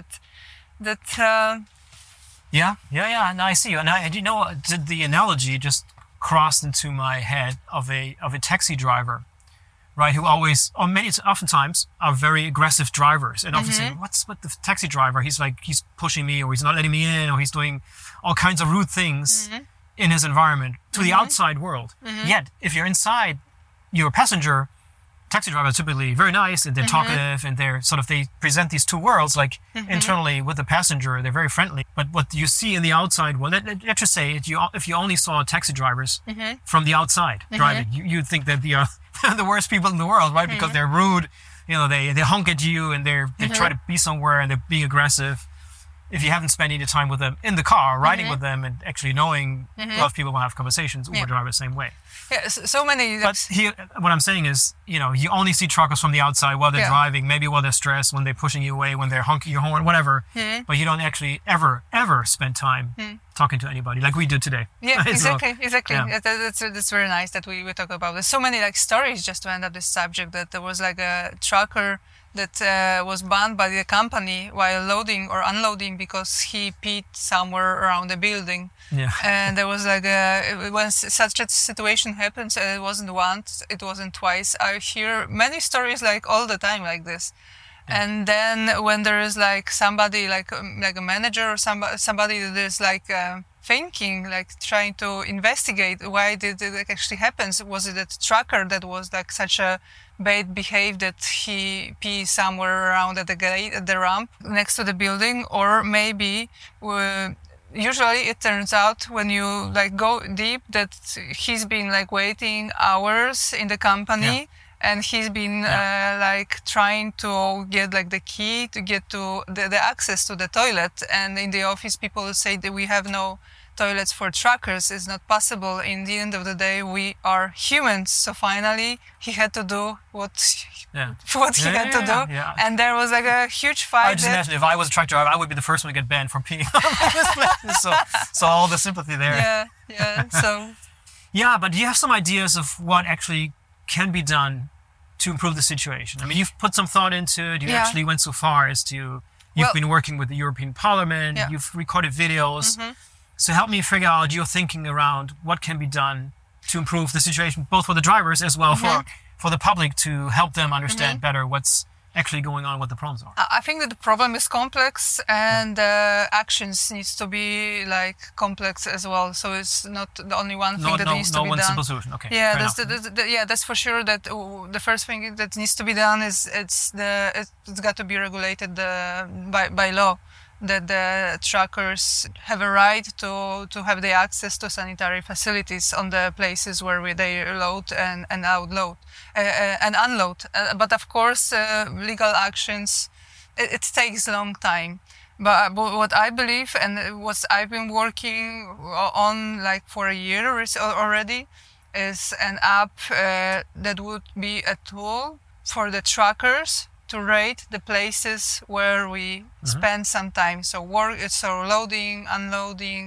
that. Uh, yeah, yeah, yeah. And I see you. And I, you know, did the analogy just crossed into my head of a of a taxi driver, right? Who always, or many, oftentimes, are very aggressive drivers, and often mm-hmm. say, "What's with the taxi driver? He's like he's pushing me, or he's not letting me in, or he's doing all kinds of rude things mm-hmm. in his environment to mm-hmm. the outside world." Mm-hmm. Yet, if you're inside, you're a passenger. Taxi drivers are typically very nice and they're mm-hmm. talkative, and they're sort of they present these two worlds, like mm-hmm. internally with the passenger, they're very friendly. But what you see in the outside world, let, let's just say if you if you only saw taxi drivers mm-hmm. from the outside mm-hmm. driving, you, you'd think that they are the worst people in the world, right? Mm-hmm. Because they're rude, you know, they they honk at you and they're they mm-hmm. try to be somewhere and they're being aggressive. If you haven't spent any time with them in the car, riding mm-hmm. with them, and actually knowing mm-hmm. a lot of people will have conversations, Uber yeah. drivers same way. Yeah, so, so many. But here, what I'm saying is, you know, you only see truckers from the outside while they're yeah. driving, maybe while they're stressed, when they're pushing you away, when they're honking your horn, whatever. Mm-hmm. But you don't actually ever, ever spend time mm-hmm. talking to anybody like we do today. Yeah, so, exactly, exactly. Yeah. That, that's that's very nice that we, we talk about. There's so many like stories just to end up this subject, that there was like a trucker that uh, was banned by the company while loading or unloading because he peed somewhere around the building. Yeah. And there was like a, when such a situation happens, and it wasn't once, it wasn't twice. I hear many stories like all the time like this. Yeah. And then when there is like somebody like like a manager or somebody somebody that is like uh, thinking, like trying to investigate why did it actually happen? Was it a trucker that was like such a bad behave that he pee somewhere around at the gate, at the ramp next to the building? Or maybe uh, usually it turns out when you like go deep that he's been like waiting hours in the company. Yeah. And he's been yeah. uh, like trying to get like the key to get to the, the access to the toilet. And in the office, people say that we have no toilets for truckers. It's not possible. In the end of the day, we are humans. So finally, he had to do what yeah. what he yeah, had yeah, to yeah, do. Yeah. And there was like a huge fight. I just imagine if I was a truck driver, I would be the first one to get banned from peeing on this place. So, so all the sympathy there. Yeah, yeah. So. Yeah, but do you have some ideas of what actually can be done to improve the situation? I mean, you've put some thought into it. You yeah. actually went so far as to, you've well, been working with the European Parliament, yeah. you've recorded videos. Mm-hmm. So help me figure out your thinking around what can be done to improve the situation, both for the drivers as well mm-hmm. for, for the public, to help them understand mm-hmm. better what's actually going on, what the problems are. I think that the problem is complex, and yeah. uh, actions needs to be like complex as well. So it's not the only one thing no, that no, needs no to be one done. Simple solution. Okay. Yeah, that's, the, that's the, yeah, that's for sure. That uh, the first thing that needs to be done is it's the it's got to be regulated uh, by by law. That the truckers have a right to, to have the access to sanitary facilities on the places where we, they load and, and outload uh, uh, and unload. Uh, but of course, uh, legal actions, it, it takes a long time. But, but what I believe, and what I've been working on like for a year already, is an app uh, that would be a tool for the truckers to rate the places where we mm-hmm. spend some time. So work, so loading, unloading,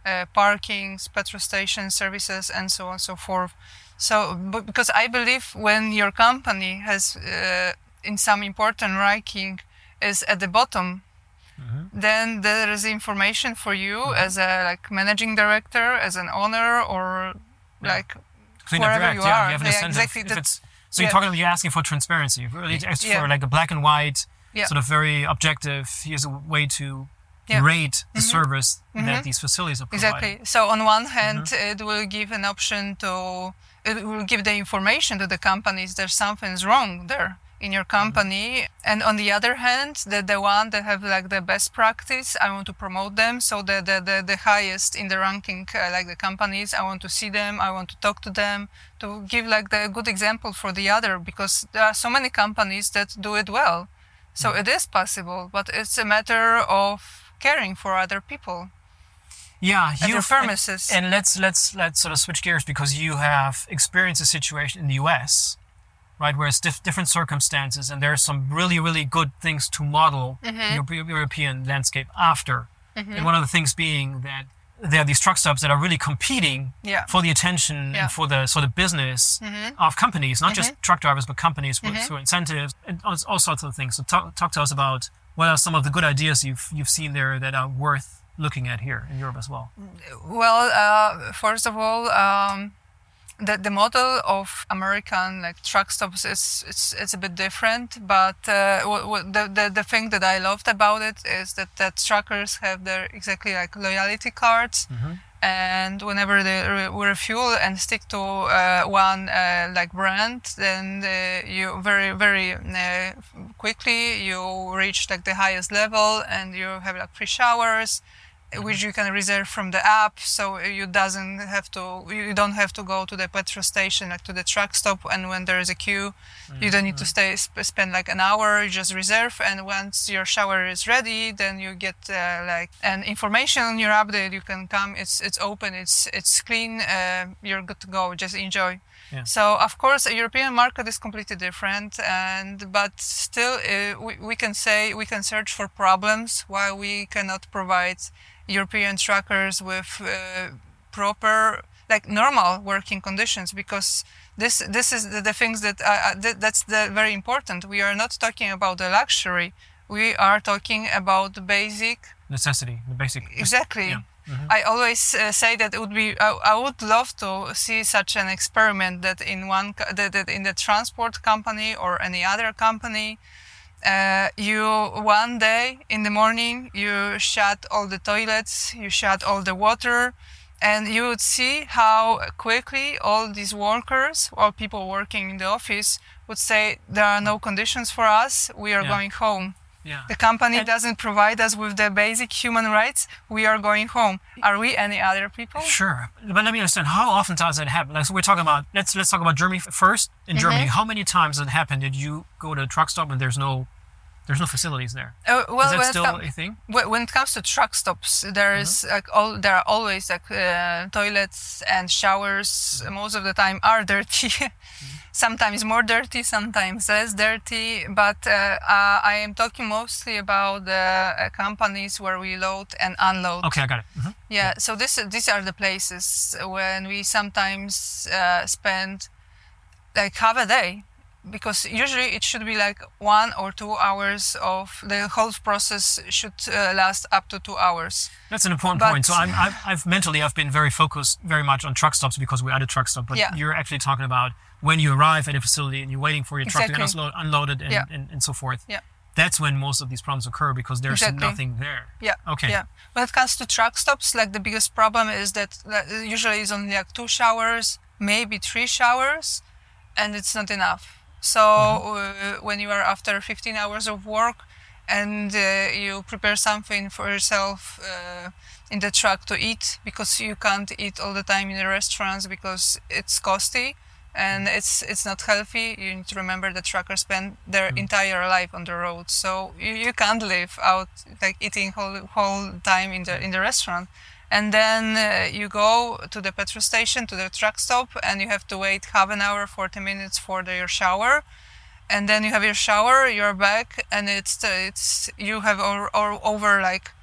uh, parkings, petrol station services, and so on and so forth. So, but because I believe when your company has, uh, in some important ranking, is at the bottom, mm-hmm. then there is information for you mm-hmm. as a like managing director, as an owner, or yeah. like Clean wherever direct, you yeah, are. You have yeah, exactly. If it's, so you're yeah. talking, you're asking for transparency, really, yeah. ask for yeah. like a black and white, yeah. sort of very objective. Here's a way to yeah. rate the mm-hmm. service mm-hmm. that these facilities are providing. Exactly. So on one hand, mm-hmm. it will give an option to, it will give the information to the companies that something's wrong there in your company. Mm-hmm. And on the other hand, the, the one that have like the best practice, I want to promote them. So the, the, the, the highest in the ranking, uh, like the companies, I want to see them, I want to talk to them, to give like the good example for the other, because there are so many companies that do it well. So mm-hmm. it is possible, but it's a matter of caring for other people. Yeah, you and, premises. And, and let's let's let's sort of switch gears, because you have experienced a situation in the U S, right, where it's dif- different circumstances, and there are some really really good things to model mm-hmm. the European landscape after. Mm-hmm. And one of the things being that there are these truck stops that are really competing yeah. for the attention yeah. and for the sort of business mm-hmm. of companies, not mm-hmm. just truck drivers, but companies with, mm-hmm. through incentives and all, all sorts of things. So talk, talk to us about what are some of the good ideas you've you've seen there that are worth looking at here in Europe as well. Well, uh, first of all, um, the the model of American like truck stops is it's it's a bit different. But uh, w- w- the, the the thing that I loved about it is that that truckers have their exactly like loyalty cards. Mm-hmm. And whenever they re- refuel and stick to uh, one uh, like brand, then uh, you very very uh, quickly you reach like the highest level, and you have like free showers, which you can reserve from the app, so you doesn't have to you don't have to go to the petrol station, like to the truck stop, and when there is a queue mm-hmm. you don't need to stay sp- spend like an hour. You just reserve, and once your shower is ready, then you get uh, like an information on your app that you can come. It's it's open, it's it's clean, uh, you're good to go, just enjoy. Yeah. So of course a European market is completely different, and but still uh, we, we can say we can search for problems why we cannot provide European truckers with uh, proper, like normal working conditions, because this this is the, the things that uh, th- that's the very important. We are not talking about the luxury. We are talking about the basic necessity, the basic. Exactly. Yeah. Mm-hmm. I always uh, say that it would be. I, I would love to see such an experiment that in one that, that in the transport company or any other company. Uh, you one day in the morning you shut all the toilets, you shut all the water, and you would see how quickly all these workers or people working in the office would say there are no conditions for us, we are yeah. going home. Yeah. The company and doesn't provide us with the basic human rights, we are going home. Are we any other people? Sure, but let me understand, how often does it happen? Like, so we're talking about, let's let's talk about Germany first. In mm-hmm. Germany, how many times has it happened that you go to a truck stop and there's no There's no facilities there? Uh, well, is that still com- a thing? When it comes to truck stops, there is mm-hmm. like all there are always like uh, toilets and showers. Mm-hmm. Most of the time are dirty. mm-hmm. Sometimes more dirty, sometimes less dirty. But uh, uh, I am talking mostly about the uh, companies where we load and unload. Okay, I got it. Mm-hmm. Yeah, yeah. So this these are the places when we sometimes uh, spend like half a day. Because usually it should be like one or two hours of the whole process should uh, last up to two hours. That's an important but point. So I'm, I've, I've mentally I've been very focused very much on truck stops because we're at a truck stop. But yeah. you're actually talking about when you arrive at a facility and you're waiting for your exactly. truck to get unload, unloaded and, yeah. and, and so forth. Yeah. That's when most of these problems occur because there's exactly. nothing there. Yeah. Okay. Yeah. When it comes to truck stops, like the biggest problem is that, that usually it's only like two showers, maybe three showers, and it's not enough. So mm-hmm. uh, when you are after fifteen hours of work and uh, you prepare something for yourself uh, in the truck to eat, because you can't eat all the time in the restaurants because it's costly and it's it's not healthy. You need to remember that truckers spend their mm-hmm. entire life on the road, so you, you can't live out like eating whole whole time in the in the restaurant. And then uh, you go to the petrol station, to the truck stop, and you have to wait half an hour, forty minutes for the, your shower. And then you have your shower, you're back, and it's it's you have or, or over like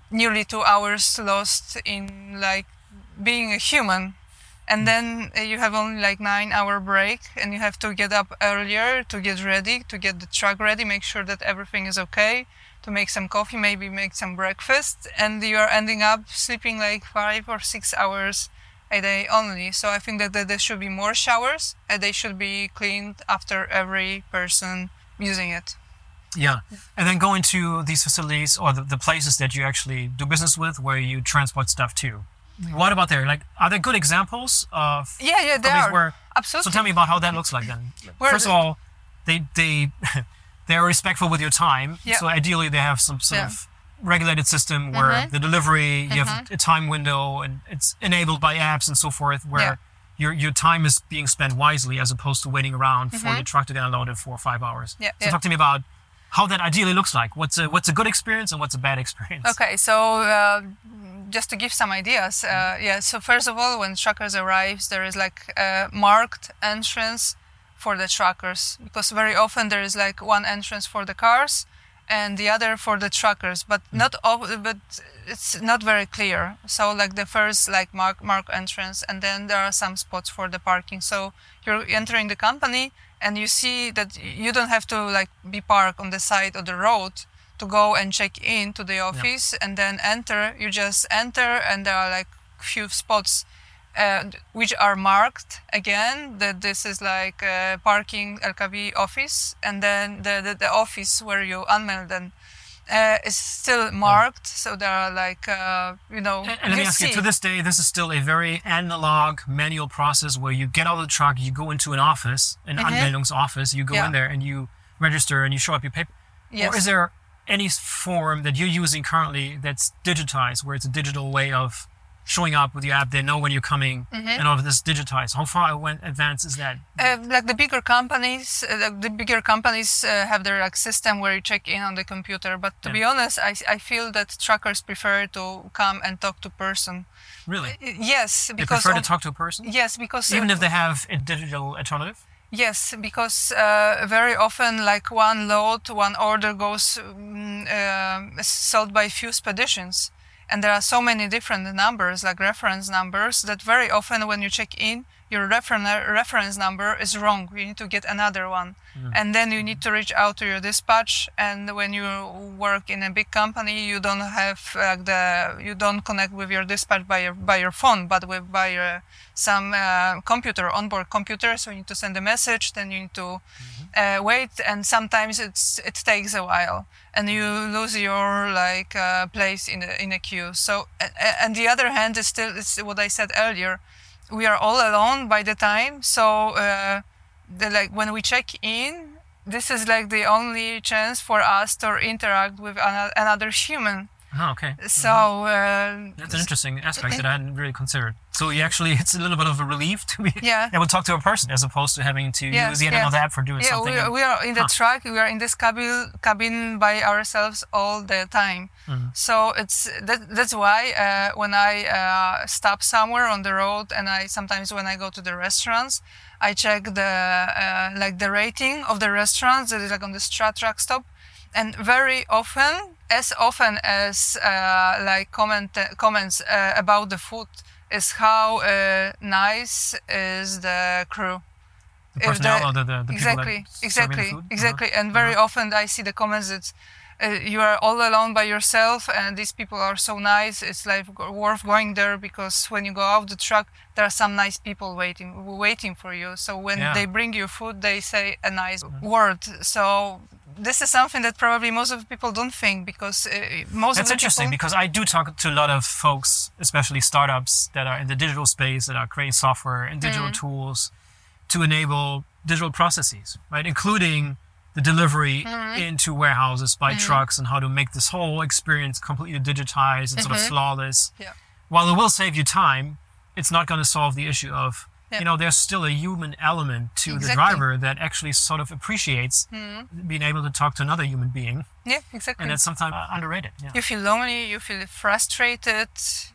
nearly two hours lost in like being a human. And mm. then uh, you have only like nine hour break, and you have to get up earlier to get ready, to get the truck ready, make sure that everything is okay, to make some coffee, maybe make some breakfast, and you are ending up sleeping like five or six hours a day only. So I think that, that there should be more showers, and they should be cleaned after every person using it. Yeah, and then going to these facilities or the, the places that you actually do business with, where you transport stuff to. What about there? Like, are there good examples of yeah, yeah, there are. Where, absolutely. So tell me about how that looks like then. Where First of all, they they they are respectful with your time. Yeah. So ideally, they have some sort yeah. of regulated system where mm-hmm. the delivery, you mm-hmm. have a time window, and it's enabled by apps and so forth, where yeah. your your time is being spent wisely as opposed to waiting around mm-hmm. for the truck to get unloaded for five hours. Yeah. So yeah. talk to me about how that ideally looks like. What's a what's a good experience and what's a bad experience? Okay, so uh, just to give some ideas, uh, yeah. So first of all, when truckers arrives, there is like a marked entrance for the truckers, because very often there is like one entrance for the cars and the other for the truckers, but mm. not all, but it's not very clear. So like the first like mark mark entrance, and then there are some spots for the parking. So you're entering the company, and you see that you don't have to like be parked on the side of the road to go and check in to the office yeah. and then enter. You just enter, and there are like few spots uh, which are marked again that this is like a parking L K V office, and then the, the, the office where you unmail them uh, is still marked. Oh. So there are like, uh, you know... And, and let me ask you, to this day, this is still a very analog, manual process where you get out of the truck, you go into an office, an mm-hmm. Anmeldungsoffice, you go yeah. in there and you register and you show up your paper. Yes. Or is there any form that you're using currently that's digitized, where it's a digital way of showing up with your app? They know when you're coming, mm-hmm. and all of this digitized. How far advanced is that? Uh, like the bigger companies, uh, the bigger companies uh, have their like system where you check in on the computer. But to yeah. be honest, I, I feel that truckers prefer to come and talk to person. Really? Uh, yes, they because prefer to talk to a person. Yes, because even uh, if they have a digital alternative. Yes, because uh, very often, like one load, one order goes um, uh, sold by few speditions, and there are so many different numbers, like reference numbers, that very often when you check in, your refer- reference number is wrong. You need to get another one, mm. and then you need to reach out to your dispatch. And when you work in a big company, you don't have uh, the you don't connect with your dispatch by your by your phone, but with by your, some uh, computer, onboard computer. So you need to send a message, then you need to mm-hmm. uh, wait, and sometimes it's it takes a while, and you lose your like uh, place in a in a queue. So uh, and the other hand is still it's what I said earlier. We are all alone by the time, so uh, the, like when we check in, this is like the only chance for us to interact with an- another human. Oh, okay. So mm-hmm. uh, that's an interesting aspect that I hadn't really considered. So you actually, it's a little bit of a relief to be yeah. able to talk to a person as opposed to having to yeah, use yet yeah. another app for doing yeah, something. Yeah, we, we are in the huh. truck. We are in this cabin cabin by ourselves all the time. Mm-hmm. So it's that, that's why uh, when I uh, stop somewhere on the road, and I sometimes when I go to the restaurants, I check the uh, like the rating of the restaurants that is like on the Strat truck stop, and very often, as often as uh, like comment uh, comments uh, about the food, is how uh, nice is the crew. The personnel the, or the, the, the exactly, people that exactly, the food? exactly. Uh-huh. And very uh-huh. often I see the comments that uh, you are all alone by yourself, and these people are so nice. It's like worth going there, because when you go out the truck, there are some nice people waiting, waiting for you. So when yeah. they bring you food, they say a nice mm-hmm. word. So this is something that probably most of the people don't think, because uh, most That's of the interesting, people... because I do talk to a lot of folks, especially startups that are in the digital space, that are creating software and digital mm. tools to enable digital processes, right? Including the delivery mm-hmm. into warehouses by mm-hmm. trucks, and how to make this whole experience completely digitized and mm-hmm. sort of flawless. Yeah. While it will save you time, it's not going to solve the issue of Yeah. you know, there's still a human element to exactly. the driver that actually sort of appreciates mm-hmm. being able to talk to another human being. Yeah, exactly. And that's sometimes uh, underrated. Yeah. You feel lonely, you feel frustrated.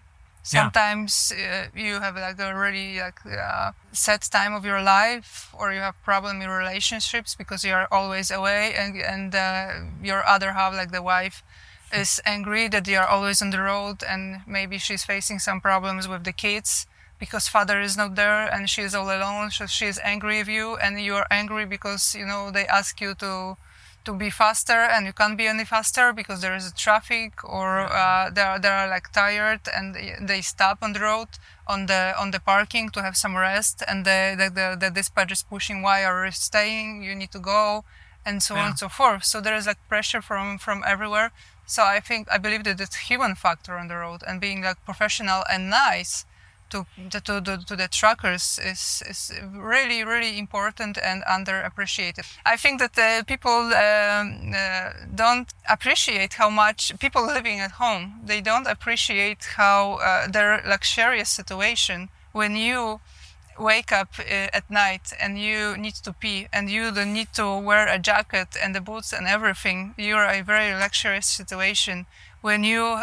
Sometimes yeah. uh, you have like a really like uh, sad time of your life, or you have problem in relationships because you are always away, and and uh, your other half, like the wife, is angry that they are always on the road, and maybe she's facing some problems with the kids because father is not there and she is all alone. So she is angry with you, and you are angry because, you know, they ask you to to be faster, and you can't be any faster because there is a traffic, or uh, they are they are like tired and they stop on the road on the on the parking to have some rest, and the the, the, the dispatch is pushing, why are you staying, you need to go, and so yeah. on and so forth. So there is like pressure from from everywhere. So I think I believe that it's human factor on the road, and being like professional and nice to to to, to the truckers is is really really important and underappreciated. I think that uh, people um, uh, don't appreciate how much people living at home, they don't appreciate how uh, their luxurious situation when you wake up uh, at night and you need to pee and you don't need to wear a jacket and the boots and everything. You're a very luxurious situation when you uh,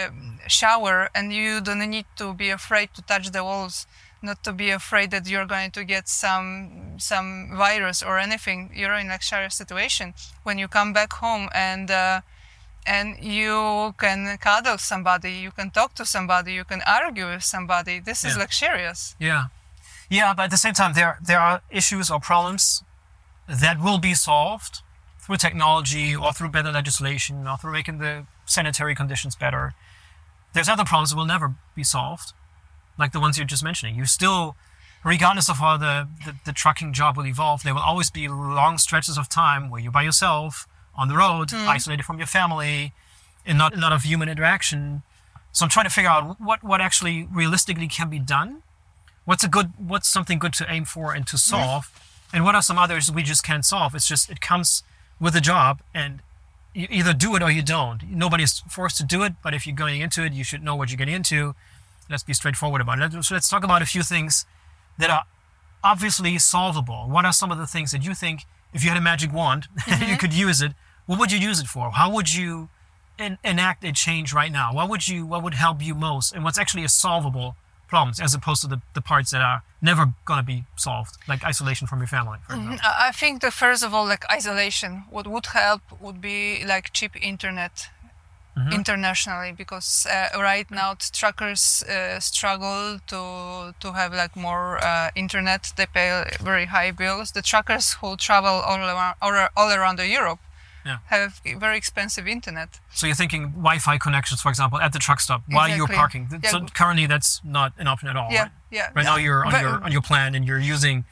shower and you don't need to be afraid to touch the walls, not to be afraid that you're going to get some some virus or anything. You're in a luxurious situation. When you come back home and uh, and you can cuddle somebody, you can talk to somebody, you can argue with somebody. This is yeah. luxurious. Yeah. Yeah, but at the same time, there there are issues or problems that will be solved through technology or through better legislation or through making the sanitary conditions better. There's other problems that will never be solved, like the ones you're just mentioning. You still, regardless of how the, the, the trucking job will evolve, there will always be long stretches of time where you're by yourself, on the road, mm. isolated from your family, and not a lot of human interaction. So I'm trying to figure out what, what actually realistically can be done. What's a good, what's something good to aim for and to solve, mm. and what are some others we just can't solve? It's just, it comes with a job, and you either do it or you don't. Nobody's forced to do it, but if you're going into it, you should know what you're getting into. Let's be straightforward about it. So let's talk about a few things that are obviously solvable. What are some of the things that you think, if you had a magic wand, mm-hmm. you could use it, what would you use it for? How would you en- enact a change right now? What would you, what would help you most? And what's actually a solvable problems, as opposed to the, the parts that are never going to be solved, like isolation from your family, for example? I think that first of all, like isolation, what would help would be like cheap internet mm-hmm. internationally, because uh, right now truckers uh, struggle to to have like more uh, internet. They pay very high bills. The truckers who travel all around all, all around the Europe yeah. have very expensive internet. So you're thinking Wi-Fi connections, for example, at the truck stop while exactly. you're parking. Yeah. So currently that's not an option at all, yeah, right? Yeah, Right yeah. now you're on but, your on your plan and you're using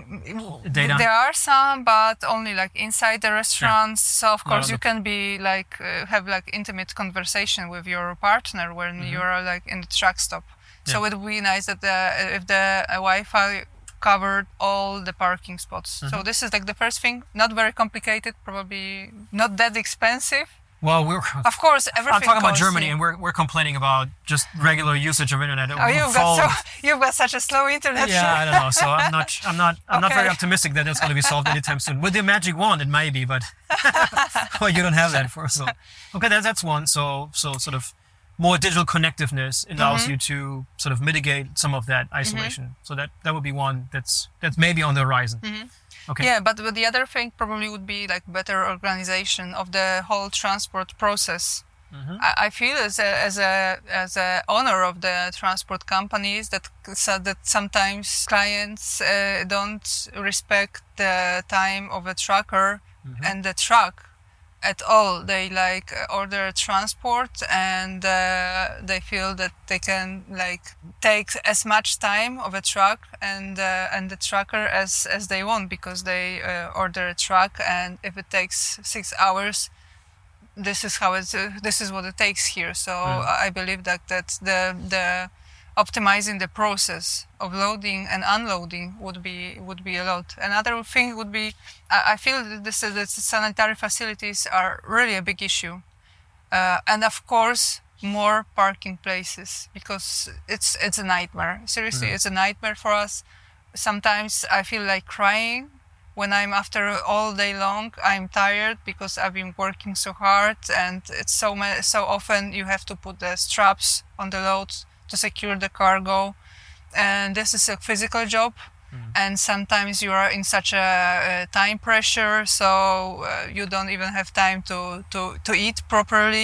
data. There are some, but only like inside the restaurants. Yeah. So of course no, no, you can be like uh, have like intimate conversation with your partner when mm-hmm. you're like in the truck stop. Yeah. So it would be nice that the, if the uh, Wi-Fi covered all the parking spots. Mm-hmm. So this is like the first thing, not very complicated, probably not that expensive. Well, we're of course everything. I'm talking about goes Germany, in. and we're we're complaining about just regular usage of internet. Oh, you've got so you've got such a slow internet. Yeah, I don't know. So I'm not I'm not I'm okay. not very optimistic that that's going to be solved anytime soon. With the magic wand, it may be, but well, you don't have that for so. Okay, that's that's one. So so sort of more digital connectiveness allows mm-hmm. you to sort of mitigate some of that isolation. Mm-hmm. So that that would be one that's that's maybe on the horizon. Mm-hmm. Okay. Yeah, but, but the other thing probably would be like better organization of the whole transport process. Mm-hmm. I, I feel as a as a as a owner of the transport companies that so that sometimes clients uh, don't respect the time of a trucker mm-hmm. and the truck at all. They like order transport and uh, they feel that they can like take as much time of a truck and uh, and the trucker as as they want, because they uh, order a truck, and if it takes six hours, this is how it's uh, this is what it takes here. So mm. I believe that that's the the optimizing the process of loading and unloading would be would be a lot. Another thing would be, I, I feel that this is that sanitary facilities are really a big issue, uh, and of course more parking places, because it's it's a nightmare. Seriously, mm. it's a nightmare for us. Sometimes I feel like crying when I'm after all day long. I'm tired because I've been working so hard, and it's so ma- so often you have to put the straps on the load to secure the cargo, and this is a physical job. Mm. And sometimes you are in such a, a time pressure, so uh, you don't even have time to, to, to eat properly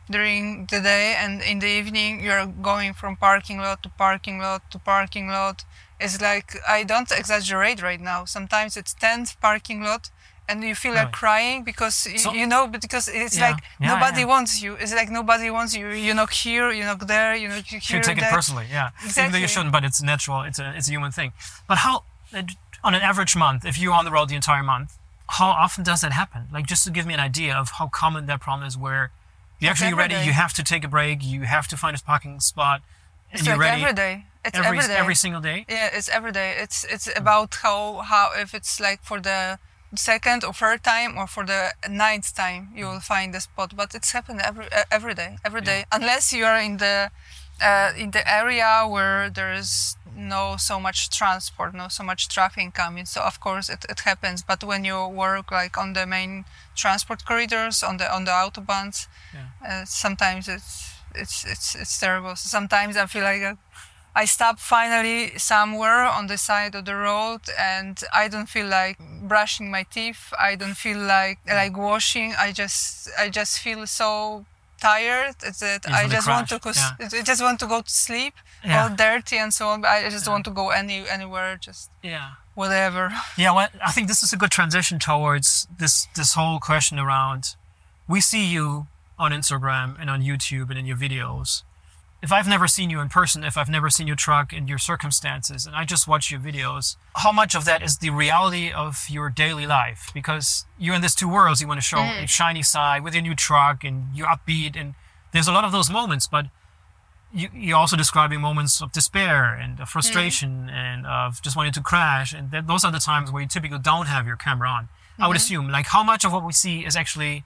during the day, and in the evening you're going from parking lot to parking lot to parking lot. It's like, I don't exaggerate right now, sometimes it's tenth parking lot and you feel like right. crying because so, you know because it's yeah, like yeah, nobody yeah. wants you. It's like nobody wants you. You knock here, you knock there, you knock here. You take there. it personally, yeah. Exactly. Even though you shouldn't, but it's natural. It's a it's a human thing. But how, on an average month, if you're on the road the entire month, how often does that happen? Like, just to give me an idea of how common that problem is, where you're actually ready, day. You have to take a break, you have to find a parking spot, and it's you're like ready. every day. It's every, every day. Every single day? Yeah, it's every day. It's it's about how, how if it's like for the second or third time or for the ninth time you will find the spot. But it's happened every every day, every day. Yeah. Unless you are in the uh, in the area where there is no so much transport, no so much traffic coming. So of course it, it happens. But when you work like on the main transport corridors, on the on the autobahns, yeah. uh, sometimes it's it's it's it's terrible. So sometimes I feel like a, I stop finally somewhere on the side of the road, and I don't feel like brushing my teeth. I don't feel like like washing. I just I just feel so tired that Easily I just crash. want to go. Yeah. I just want to go to sleep. Yeah. All dirty and so on. I just yeah. want to go any anywhere. Just yeah. whatever. Yeah. Well, I think this is a good transition towards this this whole question around. We see you on Instagram and on YouTube and in your videos. If I've never seen you in person, if I've never seen your truck and your circumstances, and I just watch your videos, how much of that is the reality of your daily life? Because you're in these two worlds. You want to show mm. a shiny side with your new truck and you're upbeat, and there's a lot of those moments, but you, you're also describing moments of despair and of frustration mm. and of just wanting to crash. And that, those are the times where you typically don't have your camera on. Mm-hmm. I would assume, like, how much of what we see is actually,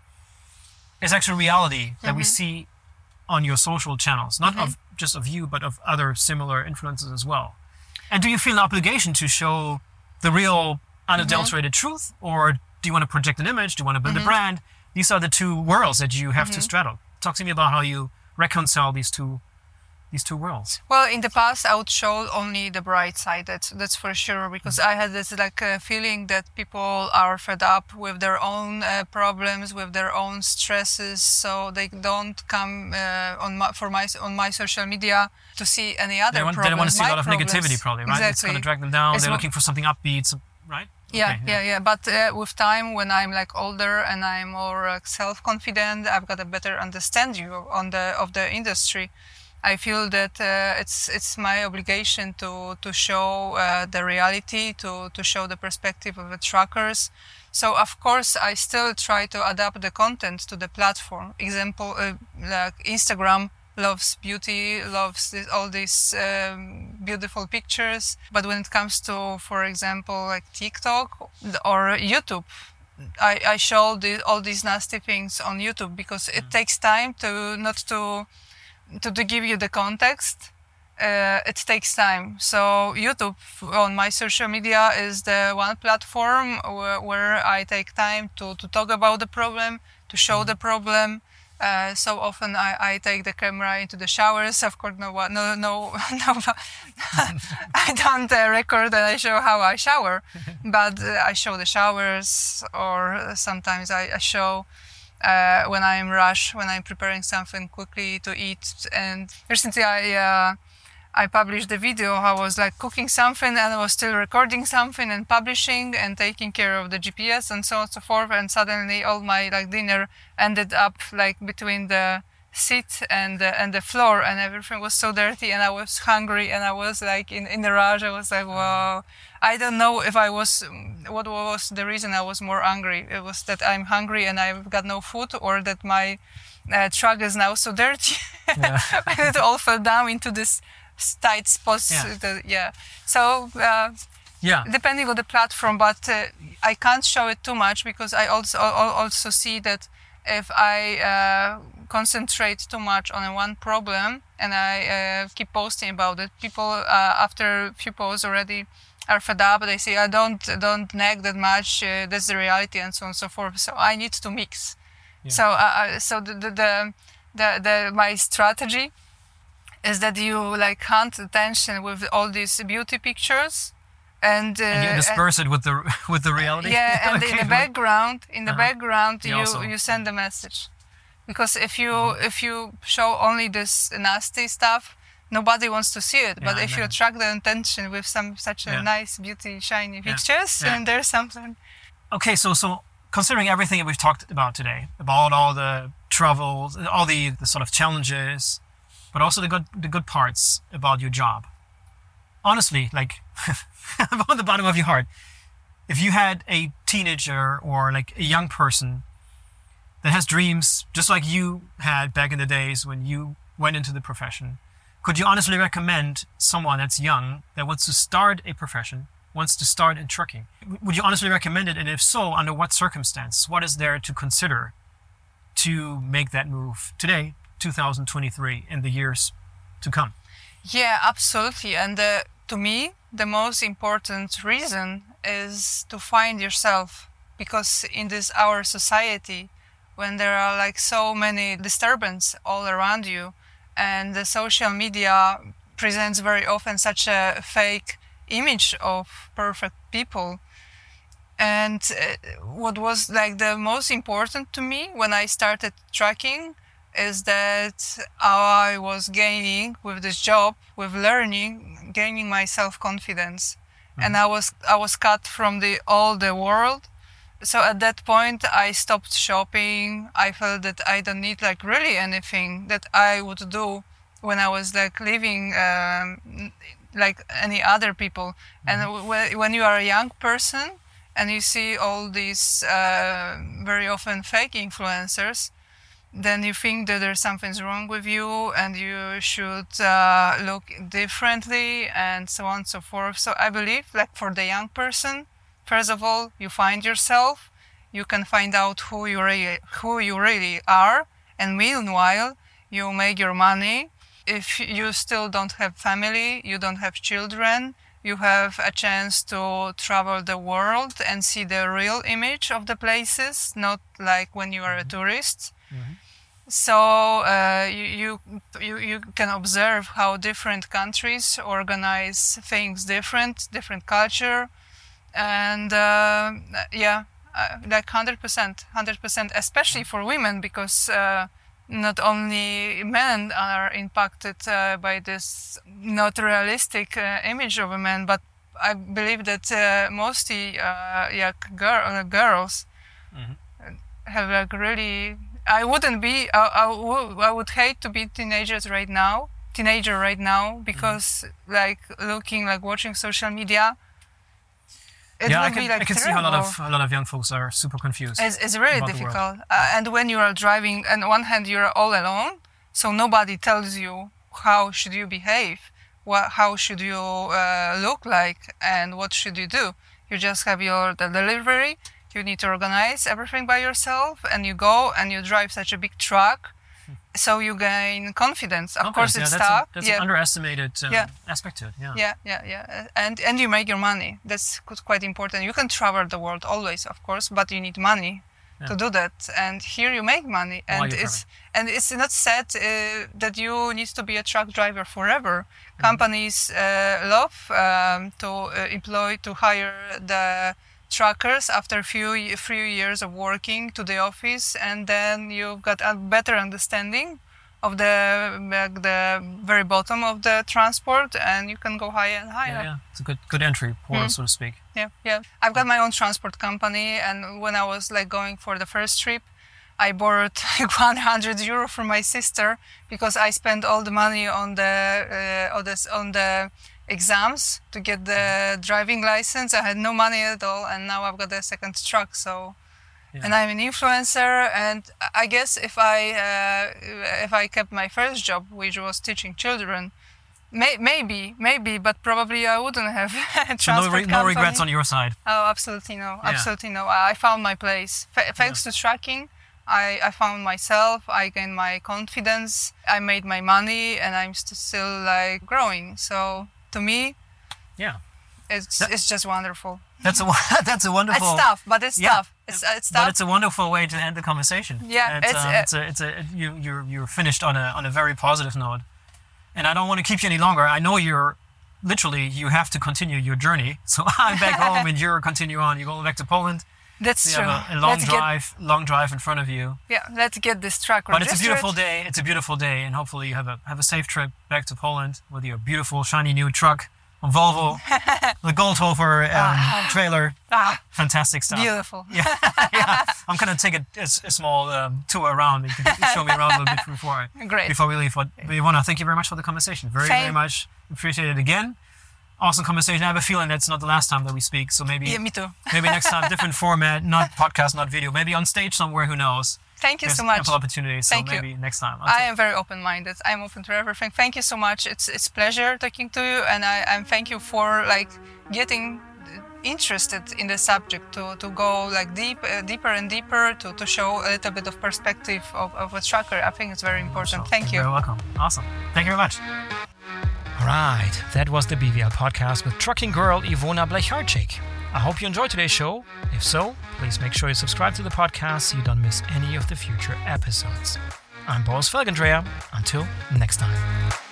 is actually reality that mm-hmm. we see on your social channels, not mm-hmm. of just of you, but of other similar influences as well. And do you feel an obligation to show the real unadulterated mm-hmm. truth, or do you want to project an image? Do you want to build mm-hmm. a brand? These are the two worlds that you have mm-hmm. to straddle. Talk to me about how you reconcile these two these two worlds. Well, in the past, I would show only the bright side. That's that's for sure, because mm-hmm. I had this like uh, feeling that people are fed up with their own uh, problems, with their own stresses, so they don't come uh, on my, for my on my social media to see any other they want, problems. They don't want to see my a lot of problems. negativity, probably, right? Exactly. It's going to drag them down. It's They're looking for something upbeat, so, right? Yeah, okay, yeah, yeah, yeah. But uh, with time, when I'm like older and I'm more uh, self-confident, I've got a better understanding on the of the industry. I feel that uh, it's it's my obligation to to show uh, the reality, to to show the perspective of the truckers. So of course I still try to adapt the content to the platform. Example, uh, like Instagram loves beauty, loves this, all these um, beautiful pictures. But when it comes to, for example, like TikTok or YouTube, I, I show the, all these nasty things on YouTube because it mm. takes time to not to. To, to give you the context, uh, it takes time. So YouTube on my social media is the one platform where, where I take time to, to talk about the problem, to show the problem. Uh, so often I, I take the camera into the showers. Of course, no, no, no, no I don't uh, record and I show how I shower, but uh, I show the showers, or sometimes I, I show Uh, when I'm rush, when I'm preparing something quickly to eat. And recently I uh, I published the video how I was like cooking something and I was still recording something and publishing and taking care of the G P S and so on and so forth, and suddenly all my like dinner ended up like between the seat and the, and the floor, and everything was so dirty, and I was hungry, and I was like in, in the rush. I was like, wow. I don't know if I was, what was the reason I was more angry. It was that I'm hungry and I've got no food, or that my uh, truck is now so dirty. Yeah. It all fell down into this tight spots. Yeah. The, yeah. So, uh, yeah. Depending on the platform, but uh, I can't show it too much because I also also see that if I uh, concentrate too much on one problem and I uh, keep posting about it, people uh, after a few posts already are fed up. They say, I don't don't nag that much, uh, that's the reality, and so on and so forth. So I need to mix. Yeah. So uh, so the the, the the the my strategy is that you like hunt attention with all these beauty pictures, and, uh, and you disperse and, it with the with the reality. Yeah, and okay. in the background, in the uh-huh. background, you you, you send a message. Because if you mm-hmm. if you show only this nasty stuff, nobody wants to see it. Yeah, but if you attract the attention with some such a yeah. nice, beauty, shiny yeah. pictures, yeah. then there's something. Okay, so so considering everything that we've talked about today, about all the troubles, all the, the sort of challenges, but also the good the good parts about your job. Honestly, like on the bottom of your heart, if you had a teenager or like a young person that has dreams just like you had back in the days when you went into the profession, could you honestly recommend someone that's young that wants to start a profession, wants to start in trucking? Would you honestly recommend it? And if so, under what circumstance? What is there to consider to make that move today, two thousand twenty-three, in the years to come? Yeah, absolutely. And uh, to me, the most important reason is to find yourself, because in this our society, when there are like so many disturbances all around you, and the social media presents very often such a fake image of perfect people. And uh, what was like the most important to me when I started trucking is that I was gaining with this job, with learning, gaining my self-confidence. Mm-hmm. And I was I was cut from the all the world. So at that point I stopped shopping. I felt that I don't need like really anything that I would do when I was like living um, like any other people. Mm-hmm. And w- when you are a young person and you see all these uh, very often fake influencers, then you think that there's something wrong with you and you should uh, look differently and so on and so forth. So I believe, like for the young person, first of all, you find yourself, you can find out who you really, who you really are, and meanwhile, you make your money. If you still don't have family, you don't have children, you have a chance to travel the world and see the real image of the places, not like when you are a tourist. Mm-hmm. So uh, you, you you you can observe how different countries organize things different, different culture, and uh, yeah, uh, like hundred percent, hundred percent, especially for women, because uh, not only men are impacted uh, by this not realistic uh, image of a man, but I believe that uh, mostly uh, yeah, girl, uh, girls mm-hmm. have like really. I wouldn't be. I, I, w- I would hate to be teenagers right now. Teenager right now, because mm-hmm. like looking, like watching social media. It yeah, would I can, be like I can see how a lot of a lot of young folks are super confused. It's, it's really difficult. Uh, and when you are driving, on one hand you are all alone, so nobody tells you how should you behave, what how should you uh, look like, and what should you do. You just have your the delivery. You need to organize everything by yourself, and you go and you drive such a big truck, so you gain confidence. Of okay, course, yeah, it's that's tough. A, that's yeah. an underestimated um, yeah. aspect to it. Yeah, yeah, yeah, yeah. And and you make your money. That's quite important. You can travel the world always, of course, but you need money yeah. to do that. And here you make money, and it's and it's not said uh, that you need to be a truck driver forever. Mm-hmm. Companies uh, love um, to uh, employ to hire the truckers after a few few years of working to the office, and then you've got a better understanding of the like the very bottom of the transport, and you can go higher and higher. Yeah, yeah. It's a good good entry point, mm. so to speak. Yeah, yeah. I've got my own transport company, and when I was like going for the first trip, I borrowed like one hundred euro from my sister because I spent all the money on the uh, on this on the exams to get the driving license. I had no money at all, and now I've got a second truck. So, yeah. And I'm an influencer. And I guess if I uh, if I kept my first job, which was teaching children, may, maybe maybe, but probably I wouldn't have a transport so no, re- no regrets on your side. Oh, absolutely no, yeah. absolutely no. I found my place F- thanks yeah. to trucking. I, I found myself, I gained my confidence, I made my money, and I'm st- still like growing. So to me, yeah, it's that, it's just wonderful. That's a that's a wonderful. It's tough, but it's yeah, tough. It's it's tough. But it's a wonderful way to end the conversation. Yeah, it's, it's, um, uh, it's a it's a you you're you're finished on a on a very positive note, and I don't want to keep you any longer. I know you're literally you have to continue your journey. So I'm back home, and you're continue on. You're going back to Poland. That's you true. have a, a long Let's drive, get, long drive in front of you. yeah, let's get this truck But registered. it's a beautiful day. It's a beautiful day, and hopefully you have a have a safe trip back to Poland with your beautiful shiny new truck, a Volvo, the Goldhofer um, trailer. Ah, Fantastic stuff. beautiful. Yeah, yeah. I'm gonna take a, a, a small um, tour around. You can show me around a little bit before Great. before we leave. But Ivona, thank you very much for the conversation. Very Thank- very much appreciate it again. Awesome conversation. I have a feeling that's not the last time that we speak. So maybe Yeah, me too. maybe next time different format, not podcast, not video. Maybe on stage somewhere. Who knows? Thank you There's so much. ample opportunities. So Thank you. maybe next time. I am very open-minded. I'm open to everything. Thank you so much. It's it's pleasure talking to you, and I and thank you for like getting interested in the subject to, to go like deep uh, deeper and deeper to, to show a little bit of perspective of, of a trucker. I think it's very important. So, Thank you. You're welcome. Awesome. Thank you very much. All right, that was the B V L podcast with trucking girl Ivona Blecharczyk. I hope you enjoyed today's show. If so, please make sure you subscribe to the podcast so you don't miss any of the future episodes. I'm Boris Felgendreher. Until next time.